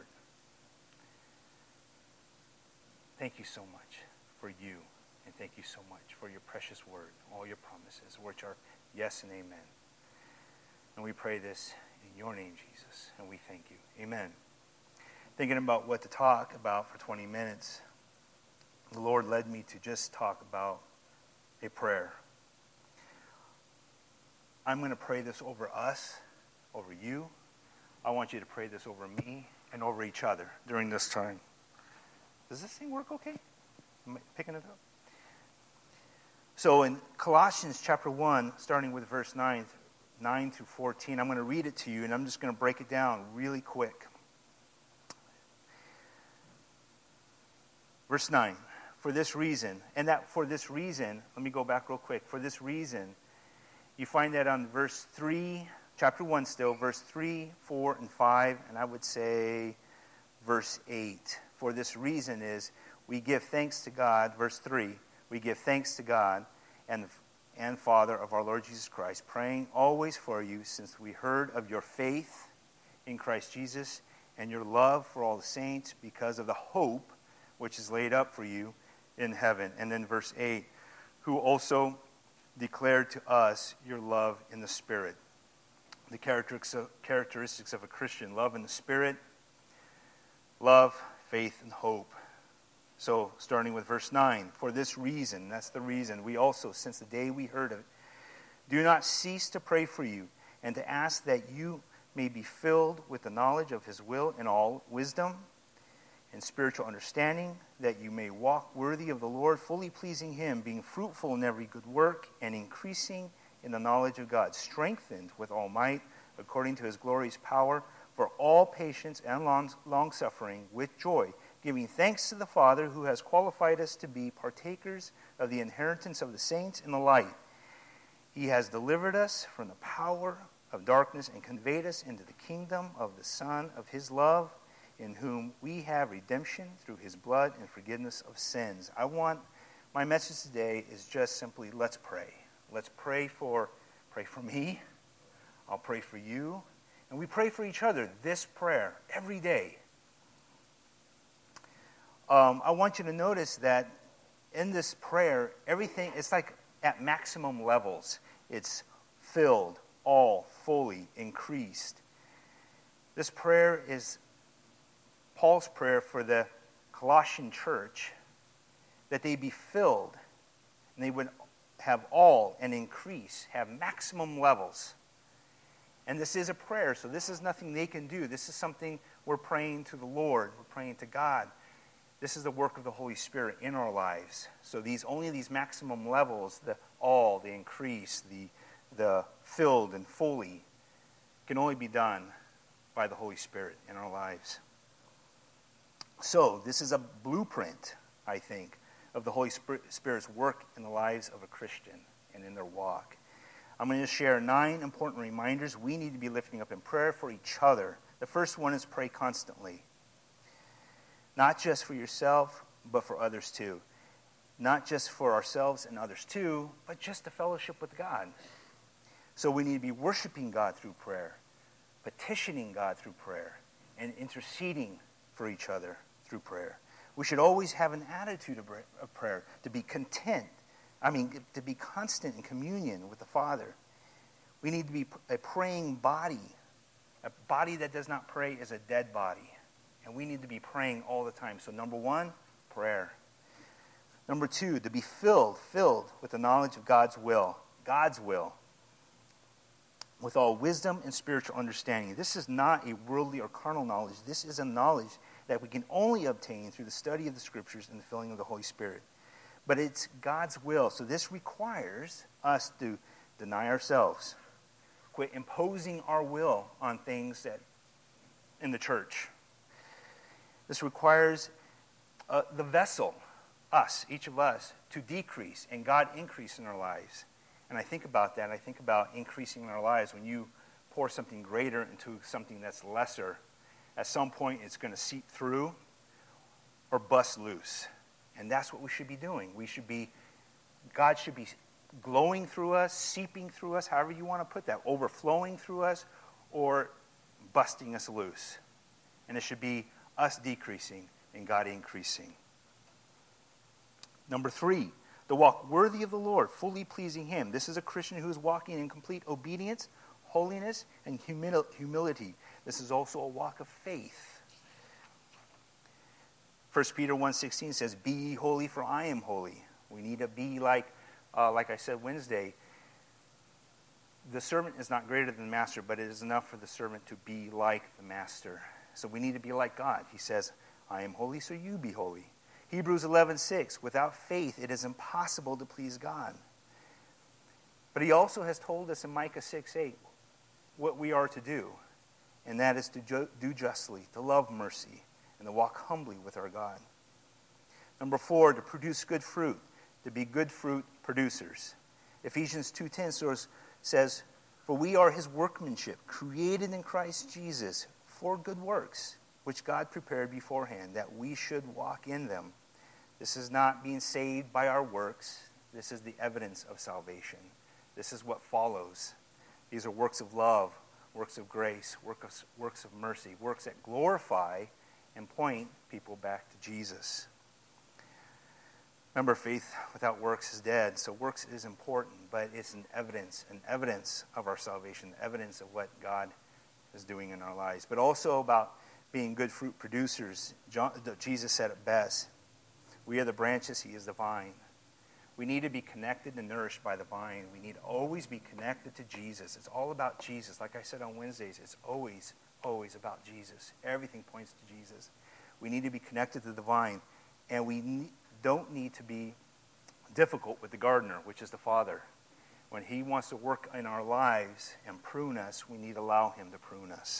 Thank you so much for you, and thank you so much for your precious word, all your promises, which are yes and amen. And we pray this in your name, Jesus, and we thank you. Amen. Thinking about what to talk about for 20 minutes, the Lord led me to just talk about a prayer. I'm going to pray this over us, over you. I want you to pray this over me and over each other during this time. Does this thing work okay? Am I picking it up? So in Colossians chapter 1, starting with verse 9 through 14, I'm going to read it to you, and I'm just going to break it down really quick. Verse 9, for this reason, let me go back real quick. For this reason, you find that on verse 3, chapter 1 still, verse 3, 4, and 5, and I would say verse 8. For this reason is, we give thanks to God, verse 3, we give thanks to God and Father of our Lord Jesus Christ, praying always for you, since we heard of your faith in Christ Jesus and your love for all the saints, because of the hope which is laid up for you in heaven. And then verse 8, who also declared to us your love in the Spirit. The characteristics of a Christian: love in the Spirit, love, faith, and hope. So, starting with verse 9, for this reason, that's the reason, we also, since the day we heard of it, do not cease to pray for you, and to ask that you may be filled with the knowledge of his will in all wisdom and spiritual understanding, that you may walk worthy of the Lord, fully pleasing him, being fruitful in every good work, and increasing in the knowledge of God, strengthened with all might, according to his glorious power, for all patience and long-suffering with joy, giving thanks to the Father who has qualified us to be partakers of the inheritance of the saints in the light. He has delivered us from the power of darkness and conveyed us into the kingdom of the Son of his love, in whom we have redemption through his blood and forgiveness of sins. My message today is just simply, let's pray. Let's pray for me. I'll pray for you. And we pray for each other this prayer every day. I want you to notice that in this prayer, everything, it's like at maximum levels. It's filled, all, fully, increased. This prayer is Paul's prayer for the Colossian church, that they be filled, and they would have all and increase, have maximum levels. And this is a prayer, so this is nothing they can do. This is something we're praying to the Lord. We're praying to God. This is the work of the Holy Spirit in our lives. So only these maximum levels, the all, the increase, the filled and fully, can only be done by the Holy Spirit in our lives. So this is a blueprint, I think, of the Holy Spirit's work in the lives of a Christian and in their walk. I'm going to share 9 important reminders we need to be lifting up in prayer for each other. The first one is pray constantly. Not just for yourself, but for others too. Not just for ourselves and others too, but just to fellowship with God. So we need to be worshiping God through prayer, petitioning God through prayer, and interceding for each other through prayer. We should always have an attitude of prayer, to be content. To be constant in communion with the Father. We need to be a praying body. A body that does not pray is a dead body. And we need to be praying all the time. So number 1, prayer. Number 2, to be filled with the knowledge of God's will. God's will. With all wisdom and spiritual understanding. This is not a worldly or carnal knowledge. This is a knowledge that we can only obtain through the study of the Scriptures and the filling of the Holy Spirit. But it's God's will. So this requires us to deny ourselves. Quit imposing our will on things that in the church. This requires the vessel, us, each of us, to decrease and God increase in our lives. And I think about that. I think about increasing in our lives. When you pour something greater into something that's lesser, at some point it's going to seep through or bust loose. And that's what we should be doing. God should be glowing through us, seeping through us, however you want to put that, overflowing through us or busting us loose. And it should be us decreasing and God increasing. Number 3, to walk worthy of the Lord, fully pleasing Him. This is a Christian who is walking in complete obedience, holiness, and humility. This is also a walk of faith. 1 Peter 1:16 says, "Be ye holy, for I am holy." We need to be like I said Wednesday, the servant is not greater than the master, but it is enough for the servant to be like the master. So we need to be like God. He says, "I am holy, so you be holy." Hebrews 11:6, without faith it is impossible to please God. But he also has told us in Micah 6:8 what we are to do, and that is to do justly, to love mercy, and to walk humbly with our God. Number 4, to produce good fruit, to be good fruit producers. Ephesians 2:10 says, "For we are His workmanship, created in Christ Jesus for good works, which God prepared beforehand, that we should walk in them." This is not being saved by our works. This is the evidence of salvation. This is what follows. These are works of love, works of grace, works of mercy, works that glorify and point people back to Jesus. Remember, faith without works is dead. So works is important, but it's an evidence of our salvation, evidence of what God is doing in our lives. But also about being good fruit producers. Jesus said it best. We are the branches, He is the vine. We need to be connected and nourished by the vine. We need to always be connected to Jesus. It's all about Jesus. Like I said on Wednesdays, it's always about Jesus. Everything points to Jesus. We need to be connected to the vine. And we don't need to be difficult with the gardener, which is the Father. When He wants to work in our lives and prune us, we need to allow Him to prune us.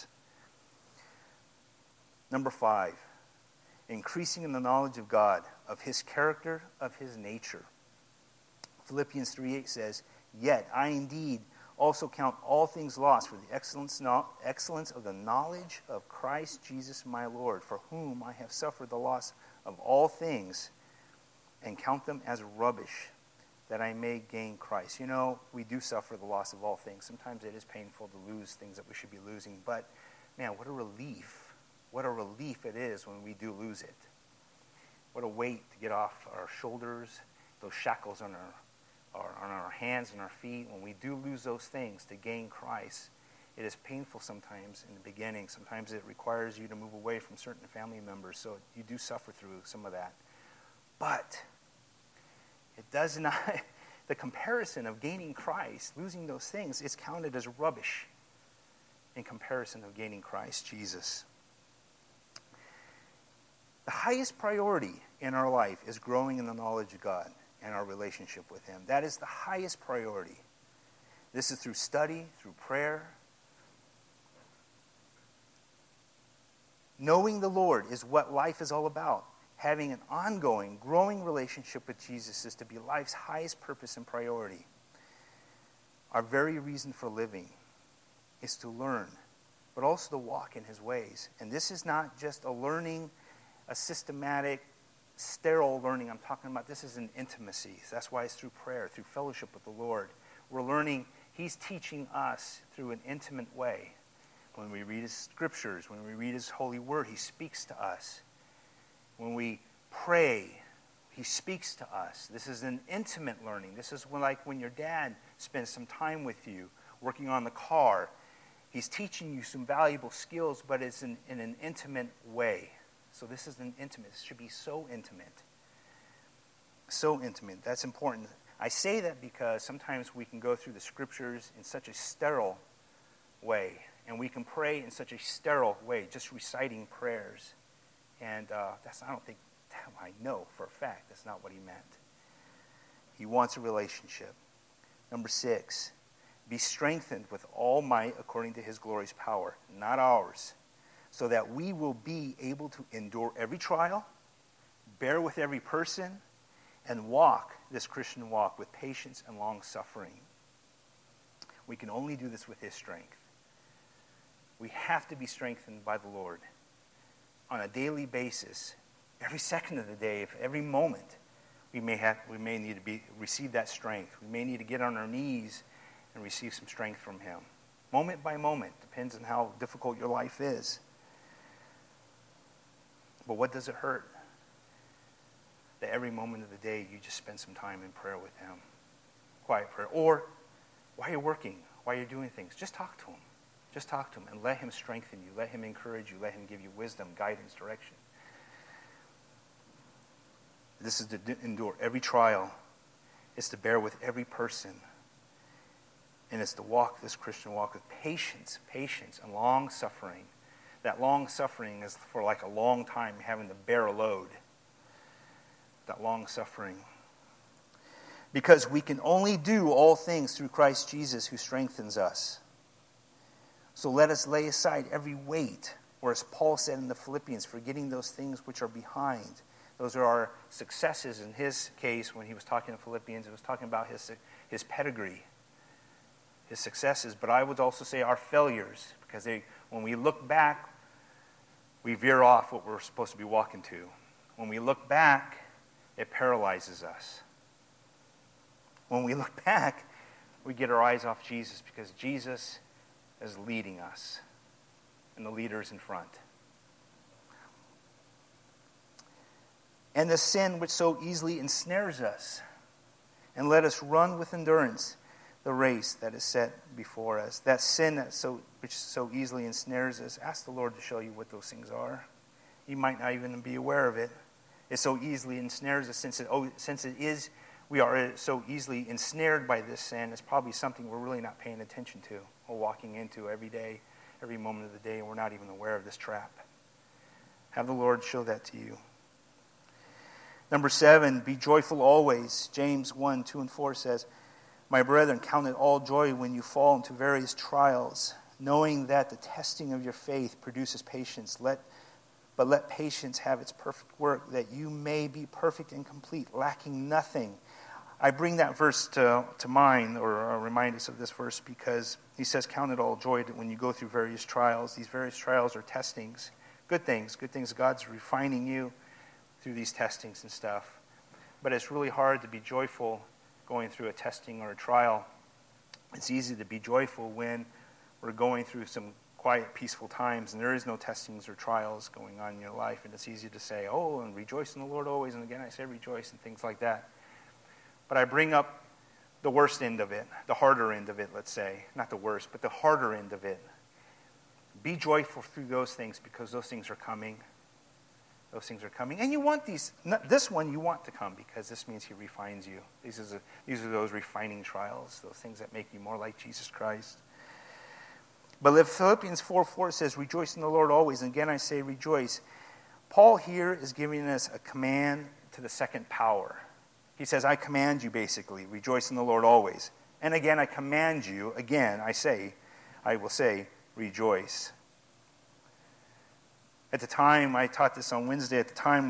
Number 5, increasing in the knowledge of God, of His character, of His nature. Philippians 3:8 says, "Yet I indeed also count all things lost for the excellence of the knowledge of Christ Jesus my Lord, for whom I have suffered the loss of all things, and count them as rubbish, that I may gain Christ." You know, we do suffer the loss of all things. Sometimes it is painful to lose things that we should be losing, but man, what a relief. What a relief it is when we do lose it. What a weight to get off our shoulders, those shackles on our hands and our feet. When we do lose those things to gain Christ, it is painful sometimes in the beginning. Sometimes it requires you to move away from certain family members, so you do suffer through some of that. But it does not, the comparison of gaining Christ, losing those things, is counted as rubbish in comparison of gaining Christ Jesus. The highest priority in our life is growing in the knowledge of God and our relationship with Him. That is the highest priority. This is through study, through prayer. Knowing the Lord is what life is all about. Having an ongoing, growing relationship with Jesus is to be life's highest purpose and priority. Our very reason for living is to learn, but also to walk in His ways. And this is not just a learning, a systematic, sterile learning. I'm talking about this is an intimacy. That's why it's through prayer, through fellowship with the Lord. We're learning. He's teaching us through an intimate way. When we read His scriptures, when we read His holy word, He speaks to us. When we pray, He speaks to us. This is an intimate learning. This is when your dad spends some time with you working on the car. He's teaching you some valuable skills, but it's in an intimate way. So this is an intimate. This should be so intimate. So intimate. That's important. I say that because sometimes we can go through the scriptures in such a sterile way, and we can pray in such a sterile way, just reciting prayers. And I know for a fact that's not what he meant. He wants a relationship. Number 6, be strengthened with all might according to his glorious power, not ours, so that we will be able to endure every trial, bear with every person, and walk this Christian walk with patience and long suffering. We can only do this with his strength. We have to be strengthened by the Lord on a daily basis, every second of the day, every moment. We may need to receive that strength. We may need to get on our knees and receive some strength from him. Moment by moment, depends on how difficult your life is. But what does it hurt? That every moment of the day you just spend some time in prayer with him. Quiet prayer. Or while you're working, while you're doing things, just talk to him. Just talk to him and let him strengthen you. Let him encourage you. Let him give you wisdom, guidance, direction. This is to endure every trial. It's to bear with every person. And it's to walk this Christian walk with patience, and long suffering. That long suffering is for like a long time having to bear a load. That long suffering. Because we can only do all things through Christ Jesus who strengthens us. So let us lay aside every weight, or as Paul said in the Philippians, forgetting those things which are behind. Those are our successes. In his case, when he was talking to Philippians, it was talking about his pedigree, his successes. But I would also say our failures, because when we look back, we veer off what we're supposed to be walking to. When we look back, it paralyzes us. When we look back, we get our eyes off Jesus, because Jesus is leading us, and the leader is in front. And the sin which so easily ensnares us, and let us run with endurance the race that is set before us. That sin which so easily ensnares us, ask the Lord to show you what those things are. You might not even be aware of it. It so easily ensnares us, we are so easily ensnared by this sin. It's probably something we're really not paying attention to or walking into every day, every moment of the day, and we're not even aware of this trap. Have the Lord show that to you. Number 7, be joyful always. James 1, 2, and 4 says, my brethren, count it all joy when you fall into various trials, knowing that the testing of your faith produces patience. But let patience have its perfect work, that you may be perfect and complete, lacking nothing. I bring that verse to mind, or remind us of this verse, because he says, count it all joy when you go through various trials. These various trials are testings, good things. God's refining you through these testings and stuff. But it's really hard to be joyful going through a testing or a trial. It's easy to be joyful when we're going through some quiet, peaceful times, and there is no testings or trials going on in your life, and it's easy to say, oh, and rejoice in the Lord always, and again I say rejoice, and things like that. But I bring up the worst end of it, the harder end of it, let's say. Not the worst, but the harder end of it. Be joyful through those things, because those things are coming. Those things are coming. And you want this one you want to come, because this means he refines you. These are those refining trials, those things that make you more like Jesus Christ. But if Philippians 4:4 says, rejoice in the Lord always, and again I say rejoice, Paul here is giving us a command to the second power. He says, I command you, basically, rejoice in the Lord always. And again, I command you, again, I will say, rejoice. At the time, I taught this on Wednesday, at the time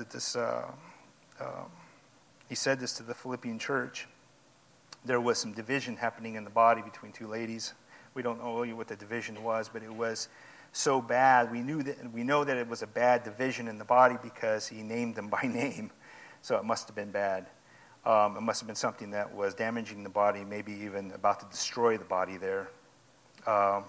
he said this to the Philippian church, there was some division happening in the body between two ladies. We don't know what the division was, but it was so bad. We know that it was a bad division in the body because he named them by name. So it must have been bad. It must have been something that was damaging the body, maybe even about to destroy the body there. But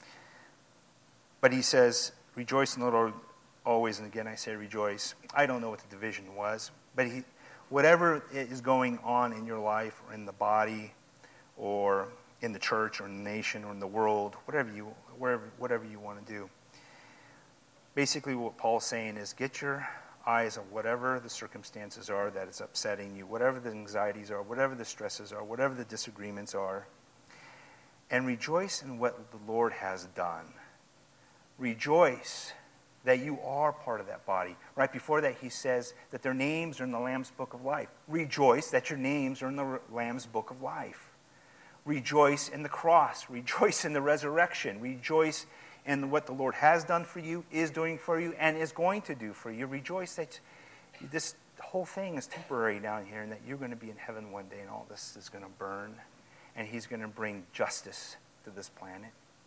he says, rejoice in the Lord always, and again I say rejoice. I don't know what the division was, but whatever is going on in your life or in the body or in the church or in the nation or in the world, whatever you want to do. Basically what Paul's saying is get your eyes of whatever the circumstances are that is upsetting you, whatever the anxieties are, whatever the stresses are, whatever the disagreements are, and rejoice in what the Lord has done. Rejoice that you are part of that body. Right before that, he says that their names are in the Lamb's Book of Life. Rejoice that your names are in the Lamb's Book of Life. Rejoice in the cross. Rejoice in the resurrection. Rejoice in what the Lord has done for you, is doing for you, and is going to do for you. Rejoice that this whole thing is temporary down here and that you're going to be in heaven one day and all this is going to burn and he's going to bring justice to this planet.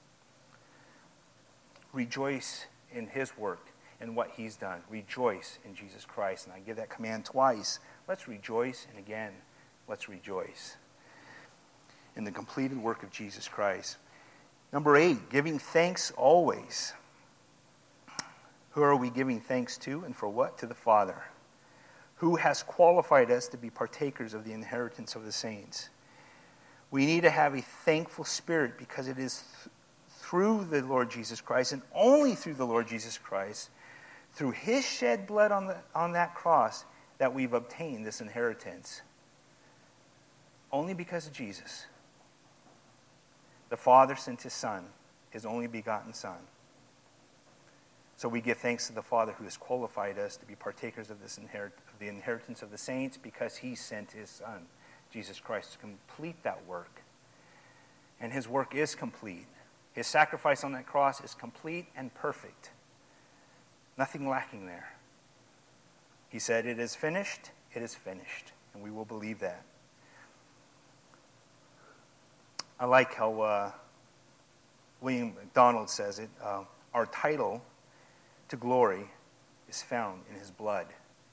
Rejoice in his work and what he's done. Rejoice in Jesus Christ. And I give that command twice. Let's rejoice, and again, let's rejoice in the completed work of Jesus Christ. Number 8, giving thanks always. Who are we giving thanks to, and for what? To the Father, who has qualified us to be partakers of the inheritance of the saints. We need to have a thankful spirit because it is through the Lord Jesus Christ, and only through the Lord Jesus Christ, through his shed blood on that cross, that we've obtained this inheritance. Only because of Jesus. The Father sent his Son, his only begotten Son. So we give thanks to the Father who has qualified us to be partakers of the inheritance of the saints, because he sent his Son, Jesus Christ, to complete that work. And his work is complete. His sacrifice on that cross is complete and perfect. Nothing lacking there. He said, "It is finished, it is finished." And we will believe that. I like how William MacDonald says it. Our title to glory is found in his blood.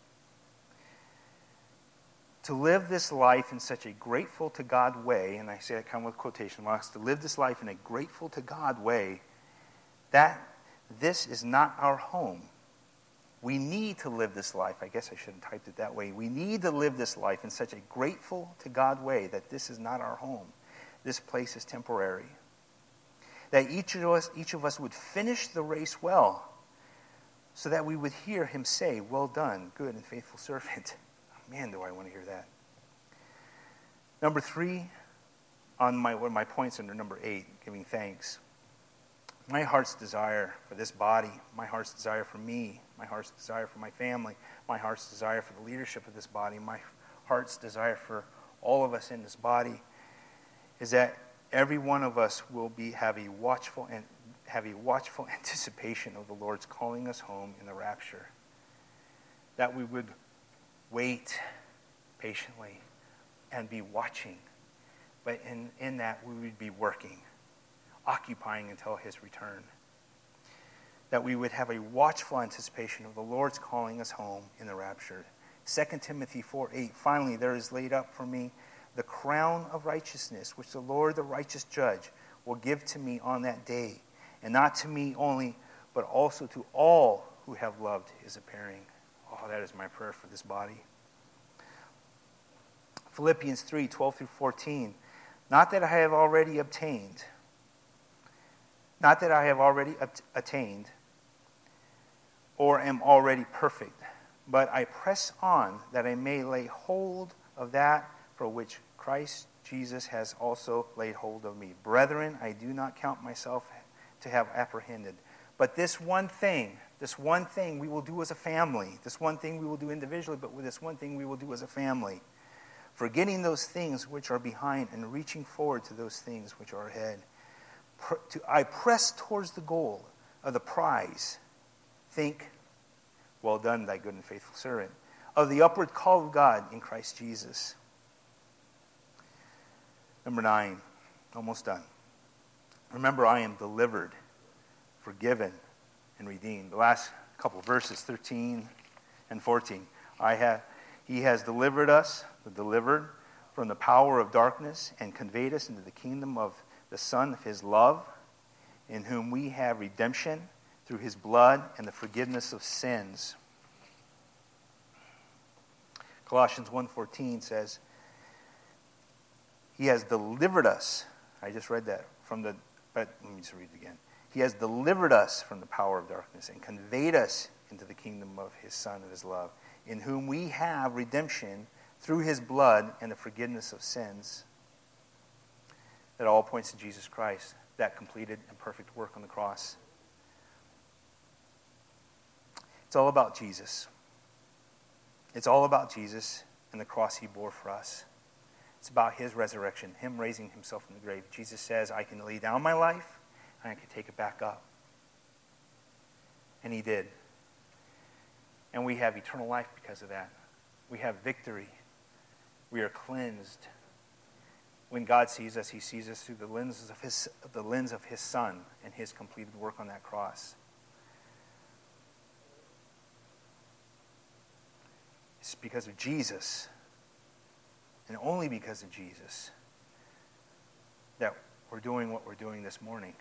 To live this life in such a grateful to God way, and I say that kind of with quotation marks, to live this life in a grateful to God way, that this is not our home. We need to live this life. I guess I should have typed it that way. We need to live this life in such a grateful to God way that this is not our home. This place is temporary. That each of us would finish the race well, so that we would hear him say, "Well done, good and faithful servant." Man, do I want to hear that. Number 3, on one of my points under number 8, giving thanks. My heart's desire for this body, my heart's desire for me, my heart's desire for my family, my heart's desire for the leadership of this body, my heart's desire for all of us in this body, is that every one of us will have a watchful anticipation of the Lord's calling us home in the rapture. That we would wait patiently and be watching, but in that we would be working, occupying until his return. That we would have a watchful anticipation of the Lord's calling us home in the rapture. 2 Timothy 4:8, finally there is laid up for me the crown of righteousness, which the Lord, the righteous judge, will give to me on that day, and not to me only, but also to all who have loved his appearing. Oh, that is my prayer for this body. Philippians 3:12-14, not that I have already attained, or am already perfect, but I press on that I may lay hold of that for which Christ Jesus has also laid hold of me. Brethren, I do not count myself to have apprehended. But this one thing we will do as a family. This one thing we will do individually, but with this one thing we will do as a family. Forgetting those things which are behind and reaching forward to those things which are ahead. I press towards the goal of the prize. Think, well done, thy good and faithful servant, of the upward call of God in Christ Jesus. Number 9, almost done. Remember, I am delivered, forgiven, and redeemed. The last couple of verses, 13 and 14. He has delivered us, delivered from the power of darkness, and conveyed us into the kingdom of the Son of his love, in whom we have redemption through his blood and the forgiveness of sins. Colossians 1:14 says, he has delivered us. I just read that but let me just read it again. He has delivered us from the power of darkness and conveyed us into the kingdom of his Son of his love, in whom we have redemption through his blood and the forgiveness of sins. That all points to Jesus Christ, that completed and perfect work on the cross. It's all about Jesus. It's all about Jesus and the cross he bore for us. It's about his resurrection, him raising himself from the grave. Jesus says, I can lay down my life and I can take it back up. And he did. And we have eternal life because of that. We have victory. We are cleansed. When God sees us, he sees us through the lens of his Son and his completed work on that cross. It's because of Jesus, and only because of Jesus, that we're doing what we're doing this morning.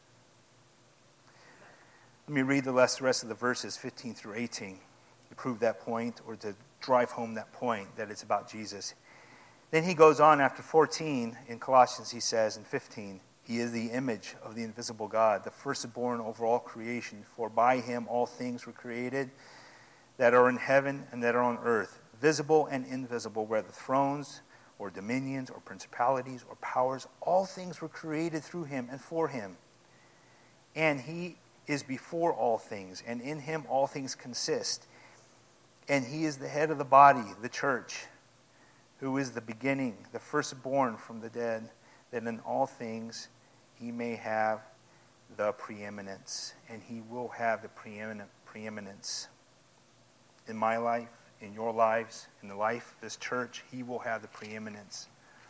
Let me read the rest of the verses, 15 through 18, to prove that point, or to drive home that point, that it's about Jesus. Then he goes on after 14, in Colossians he says in 15, he is the image of the invisible God, the firstborn over all creation, for by him all things were created that are in heaven and that are on earth, visible and invisible, whether thrones or dominions or principalities or powers, all things were created through him and for him. And he is before all things, and in him all things consist. And he is the head of the body, the church, who is the beginning, the firstborn from the dead, that in all things he may have the preeminence. And he will have the preeminence. In my life, in your lives, in the life of this church, he will have the preeminence.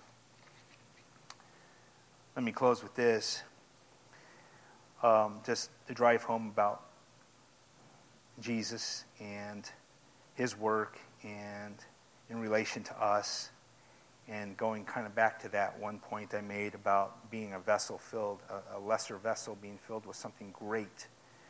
Let me close with this. Just to drive home about Jesus and his work and in relation to us, and going kind of back to that one point I made about being a vessel filled, a lesser vessel being filled with something great.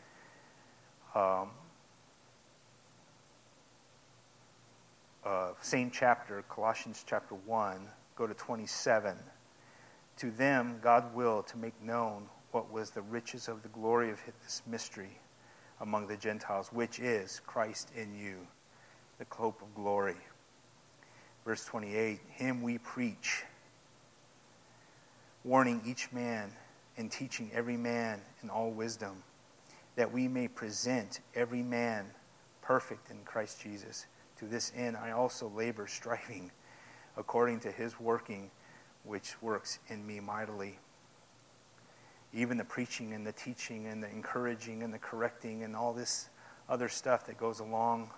Same chapter, Colossians chapter 1, go to 27. To them God willed to make known what was the riches of the glory of this mystery among the Gentiles, which is Christ in you, the hope of glory. Verse 28, him we preach, warning each man and teaching every man in all wisdom, that we may present every man perfect in Christ Jesus. To this end I also labor, striving according to his working, which works in me mightily. Even the preaching and the teaching and the encouraging and the correcting and all this other stuff that goes along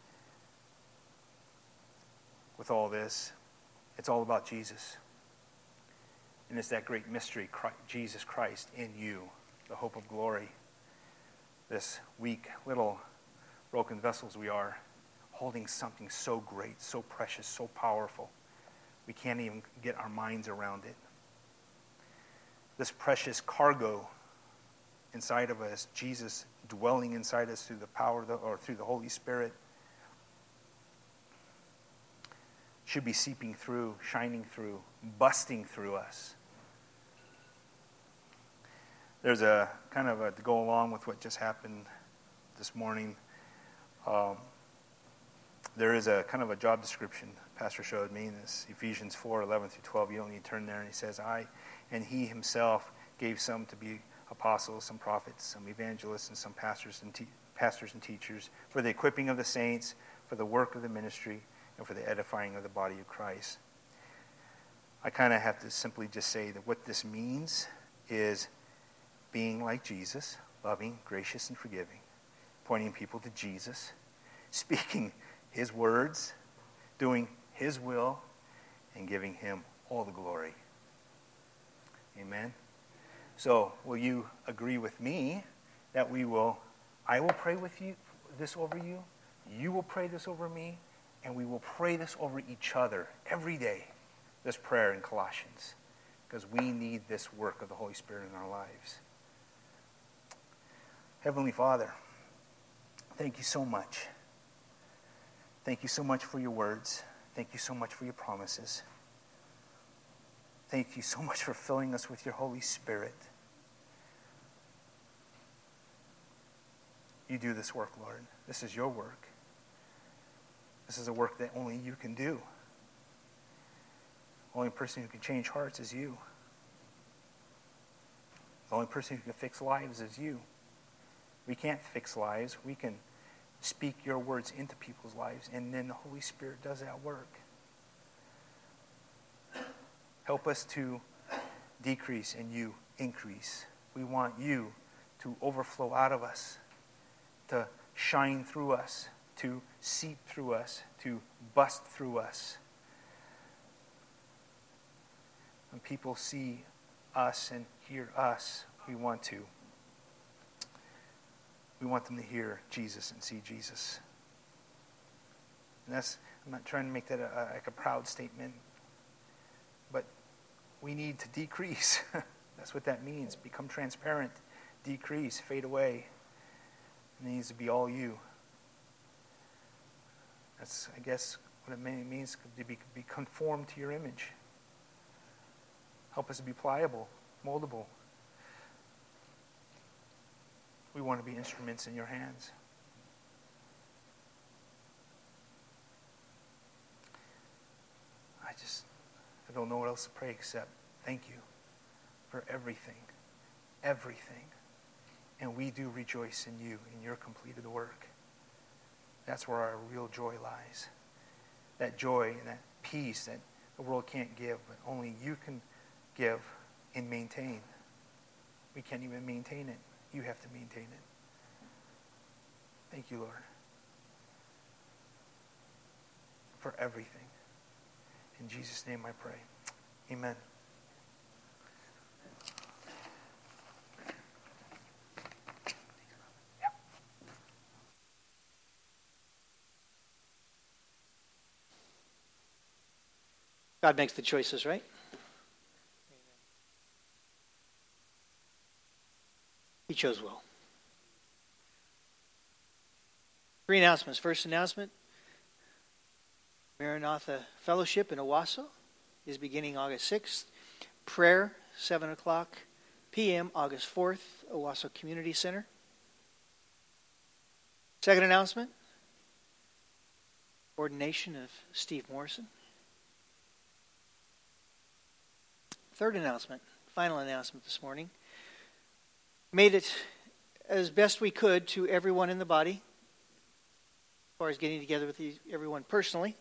with all this, it's all about Jesus. And it's that great mystery, Jesus Christ in you, the hope of glory. This weak, little, broken vessels we are, holding something so great, so precious, so powerful, we can't even get our minds around it. This precious cargo inside of us, Jesus dwelling inside us through the power or through the Holy Spirit, should be seeping through, shining through, busting through us. There's a kind of to go along with what just happened this morning. There is a kind of a job description Pastor showed me in this Ephesians 4:11 through 12. You don't need to turn there. And he says, and he himself gave some to be apostles, some prophets, some evangelists, and some pastors and teachers for the equipping of the saints, for the work of the ministry, and for the edifying of the body of Christ. I kind of have to simply just say that what this means is being like Jesus, loving, gracious, and forgiving, pointing people to Jesus, speaking his words, doing his will, and giving him all the glory. Amen? So, will you agree with me that I will pray with you, this over you, you will pray this over me, and we will pray this over each other every day, this prayer in Colossians, because we need this work of the Holy Spirit in our lives. Heavenly Father, thank you so much. Thank you so much for your words. Thank you so much for your promises. Thank you so much for filling us with your Holy Spirit. you do this work, Lord. This is your work. This is a work that only you can do. The only person who can change hearts is you. The only person who can fix lives is you. We can't fix lives. We can speak your words into people's lives, and then the Holy Spirit does that work. Help us to decrease and you increase. We want you to overflow out of us, to shine through us, to seep through us, to bust through us. When people see us and hear us, we want them to hear Jesus and see Jesus. And I'm not trying to make that like a proud statement, but we need to decrease. That's what that means. Become transparent, decrease, fade away. It needs to be all you. That's, I guess, what it means to be conformed to your image. Help us to be pliable, moldable. We want to be instruments in your hands. I don't know what else to pray except thank you for everything. Everything. And we do rejoice in you, in your completed work. That's where our real joy lies. That joy and that peace that the world can't give, but only you can give and maintain. We can't even maintain it. You have to maintain it. Thank you, Lord, for everything. In Jesus' name I pray. Amen. God makes the choices, right? He chose well. 3 announcements. First announcement, Maranatha Fellowship in Owasso is beginning August 6th. Prayer, 7 o'clock p.m., August 4th, Owasso Community Center. Second announcement, ordination of Steve Morrison. Third announcement, final announcement this morning. Made it as best we could to everyone in the body, as far as getting together with everyone personally.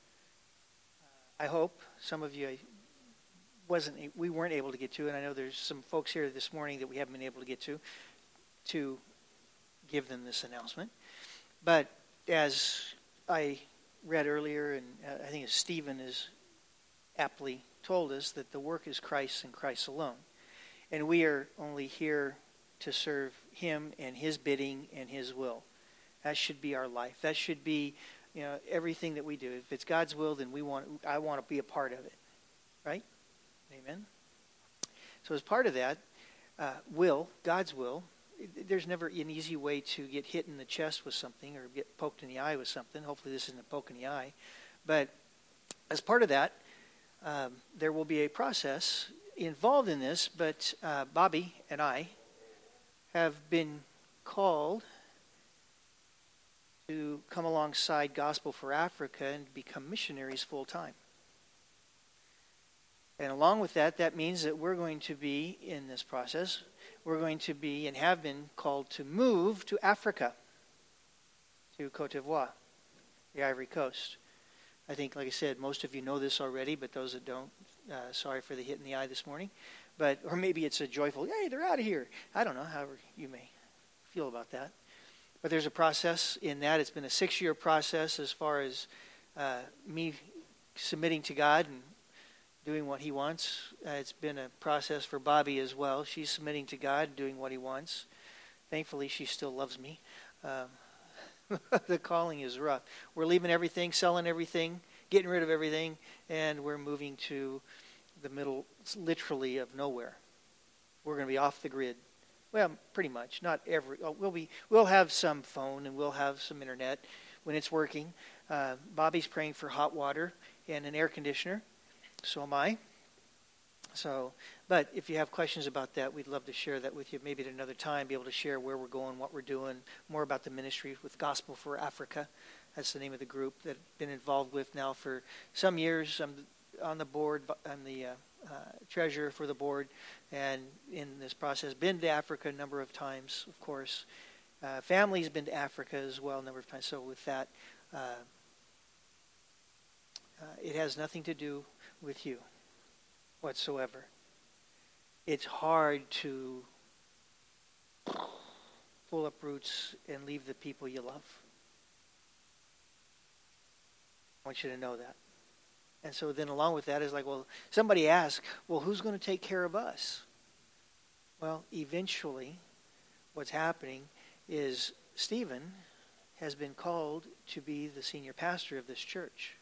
I hope some of you we weren't able to get to, and I know there's some folks here this morning that we haven't been able to get to give them this announcement. But as I read earlier, and I think as Stephen has aptly told us, that the work is Christ and Christ alone. And we are only here to serve him and his bidding and his will. That should be our life. That should be, everything that we do. If it's God's will, then I want to be a part of it. Right? Amen? So as part of that, God's will, there's never an easy way to get hit in the chest with something or get poked in the eye with something. Hopefully this isn't a poke in the eye. But as part of that, there will be a process involved in this, but Bobby and I have been called to come alongside Gospel for Africa and become missionaries full time. And along with that, that means that we're going to be in this process. We're going to be and have been called to move to Africa, to Côte d'Ivoire, the Ivory Coast. I think, like I said, most of you know this already, but those that don't, sorry for the hit in the eye this morning. Or maybe it's a joyful, hey, they're out of here. I don't know, however you may feel about that. But there's a process in that. It's been a 6-year process as far as me submitting to God and doing what he wants. It's been a process for Bobby as well. She's submitting to God, doing what he wants. Thankfully, she still loves me. The calling is rough. We're leaving everything, selling everything, getting rid of everything, and we're moving to the middle, literally, of nowhere. We're going to be off the grid. Well, pretty much. Not every. We'll have some phone and we'll have some internet when it's working. Bobby's praying for hot water and an air conditioner. So am I. So, but if you have questions about that, we'd love to share that with you. Maybe at another time, be able to share where we're going, what we're doing, more about the ministry with Gospel for Africa. That's the name of the group that I've been involved with now for some years. I'm on the board. I'm the treasurer for the board, and in this process, been to Africa a number of times, of course. Family's been to Africa as well a number of times. So with that, it has nothing to do with you whatsoever. It's hard to pull up roots and leave the people you love. I want you to know that. And so then along with that is like, well, somebody asks, well, who's going to take care of us? Well, eventually what's happening is Stephen has been called to be the senior pastor of this church.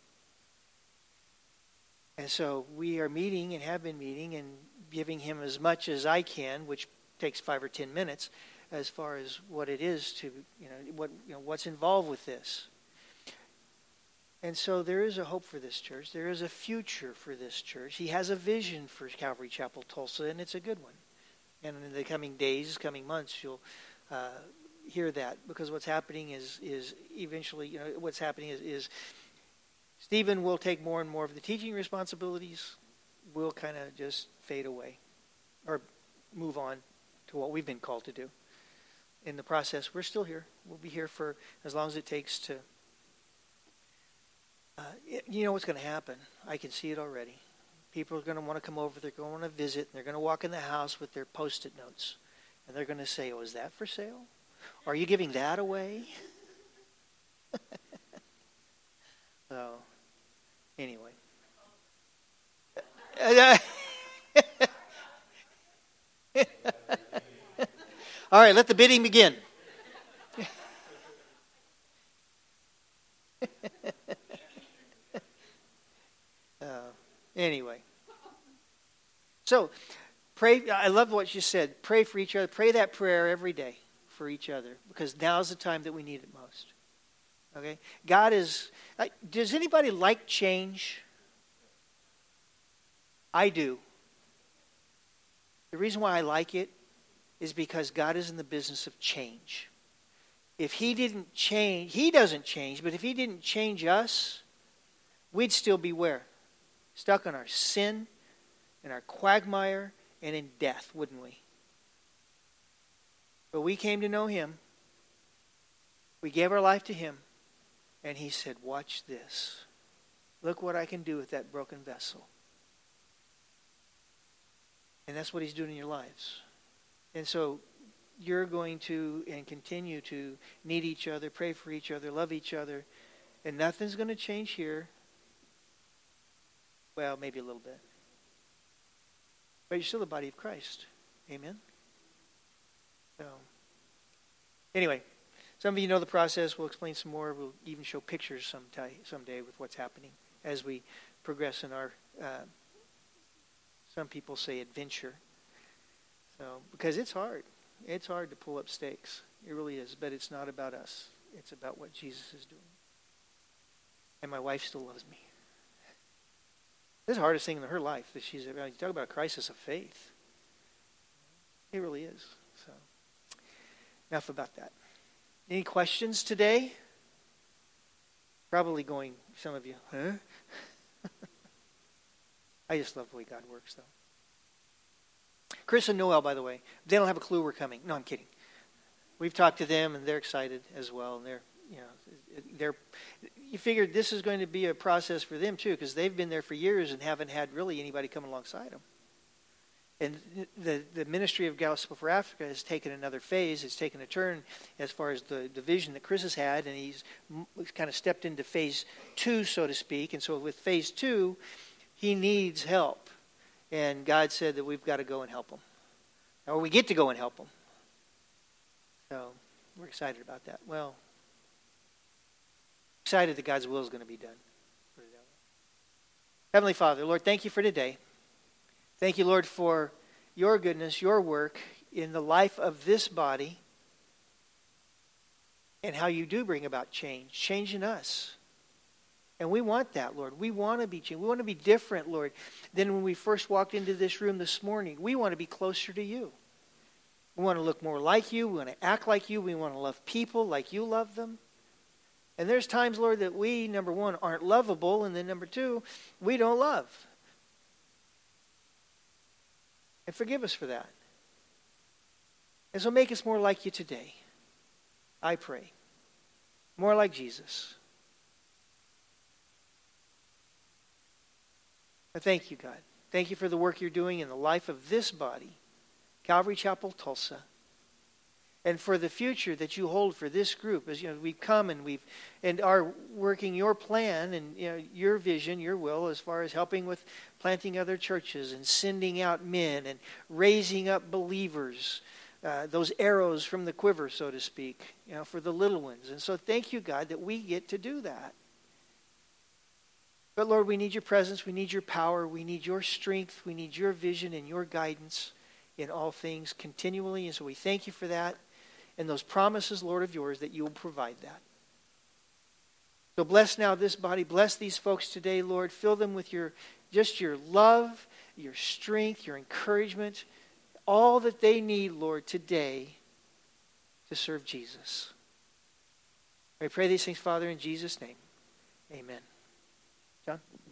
And so we are meeting and have been meeting and giving him as much as I can, which takes 5 or 10 minutes, as far as what it is to, what's involved with this. And so there is a hope for this church. There is a future for this church. He has a vision for Calvary Chapel Tulsa, and it's a good one. And in the coming days, coming months, you'll hear that, because what's happening is eventually, what's happening is Stephen will take more and more of the teaching responsibilities. We'll kind of just fade away or move on to what we've been called to do. In the process, we're still here. We'll be here for as long as it takes to... you know what's going to happen. I can see it already. People are going to want to come over. They're going to want to visit. And they're going to walk in the house with their Post-it notes. And they're going to say, oh, is that for sale? Are you giving that away? So, anyway. All right, let the bidding begin. Anyway. So, pray. I love what you said. Pray for each other. Pray that prayer every day for each other, because now's the time that we need it most. Okay? God is... does anybody like change? I do. The reason why I like it is because God is in the business of change. If He didn't change... He doesn't change, but if He didn't change us, we'd still be where? Stuck in our sin, in our quagmire, and in death, wouldn't we? But we came to know Him. We gave our life to Him. And He said, watch this. Look what I can do with that broken vessel. And that's what He's doing in your lives. And so you're going to and continue to need each other, pray for each other, love each other. And nothing's going to change here. Well, maybe a little bit. But you're still the body of Christ. Amen? So, anyway, some of you know the process. We'll explain some more. We'll even show pictures someday with what's happening as we progress in our, some people say, adventure. So, because it's hard. It's hard to pull up stakes. It really is. But it's not about us. It's about what Jesus is doing. And my wife still loves me. This is the hardest thing in her life. That she's, you talk about a crisis of faith. It really is. So, enough about that. Any questions today? Probably going, some of you, huh? I just love the way God works, though. Chris and Noel, by the way, they don't have a clue we're coming. No, I'm kidding. We've talked to them, and they're excited as well. And you figured this is going to be a process for them too, because they've been there for years and haven't had really anybody come alongside them. And the ministry of Gospel for Africa has taken another phase. It's taken a turn as far as the vision that Chris has had, and he's kind of stepped into phase 2, so to speak. And so with phase 2, he needs help. And God said that we've got to go and help him. Or we get to go and help him. So we're excited about that. Well, excited that God's will is going to be done. Heavenly Father, Lord, thank you for today. Thank you, Lord, for your goodness, your work in the life of this body, and how you do bring about change in us. And we want that, Lord. We want to be changed. We want to be different, Lord, than when we first walked into this room this morning. We want to be closer to you. We want to look more like you. We want to act like you. We want to love people like you love them. And there's times, Lord, that we, number one, aren't lovable, and then number two, we don't love. And forgive us for that. And so make us more like you today. I pray. More like Jesus. I thank you, God. Thank you for the work you're doing in the life of this body, Calvary Chapel, Tulsa, and for the future that you hold for this group. As we've come and are working your plan and your vision, your will, as far as helping with planting other churches and sending out men and raising up believers. Those arrows from the quiver, so to speak, for the little ones. And so thank you, God, that we get to do that. But Lord, we need your presence, we need your power, we need your strength, we need your vision and your guidance in all things continually. And so we thank you for that and those promises, Lord, of yours that you will provide that. So bless now this body, bless these folks today, Lord. Fill them with your love, your strength, your encouragement, all that they need, Lord, today to serve Jesus. I pray these things, Father, in Jesus' name. Amen. John?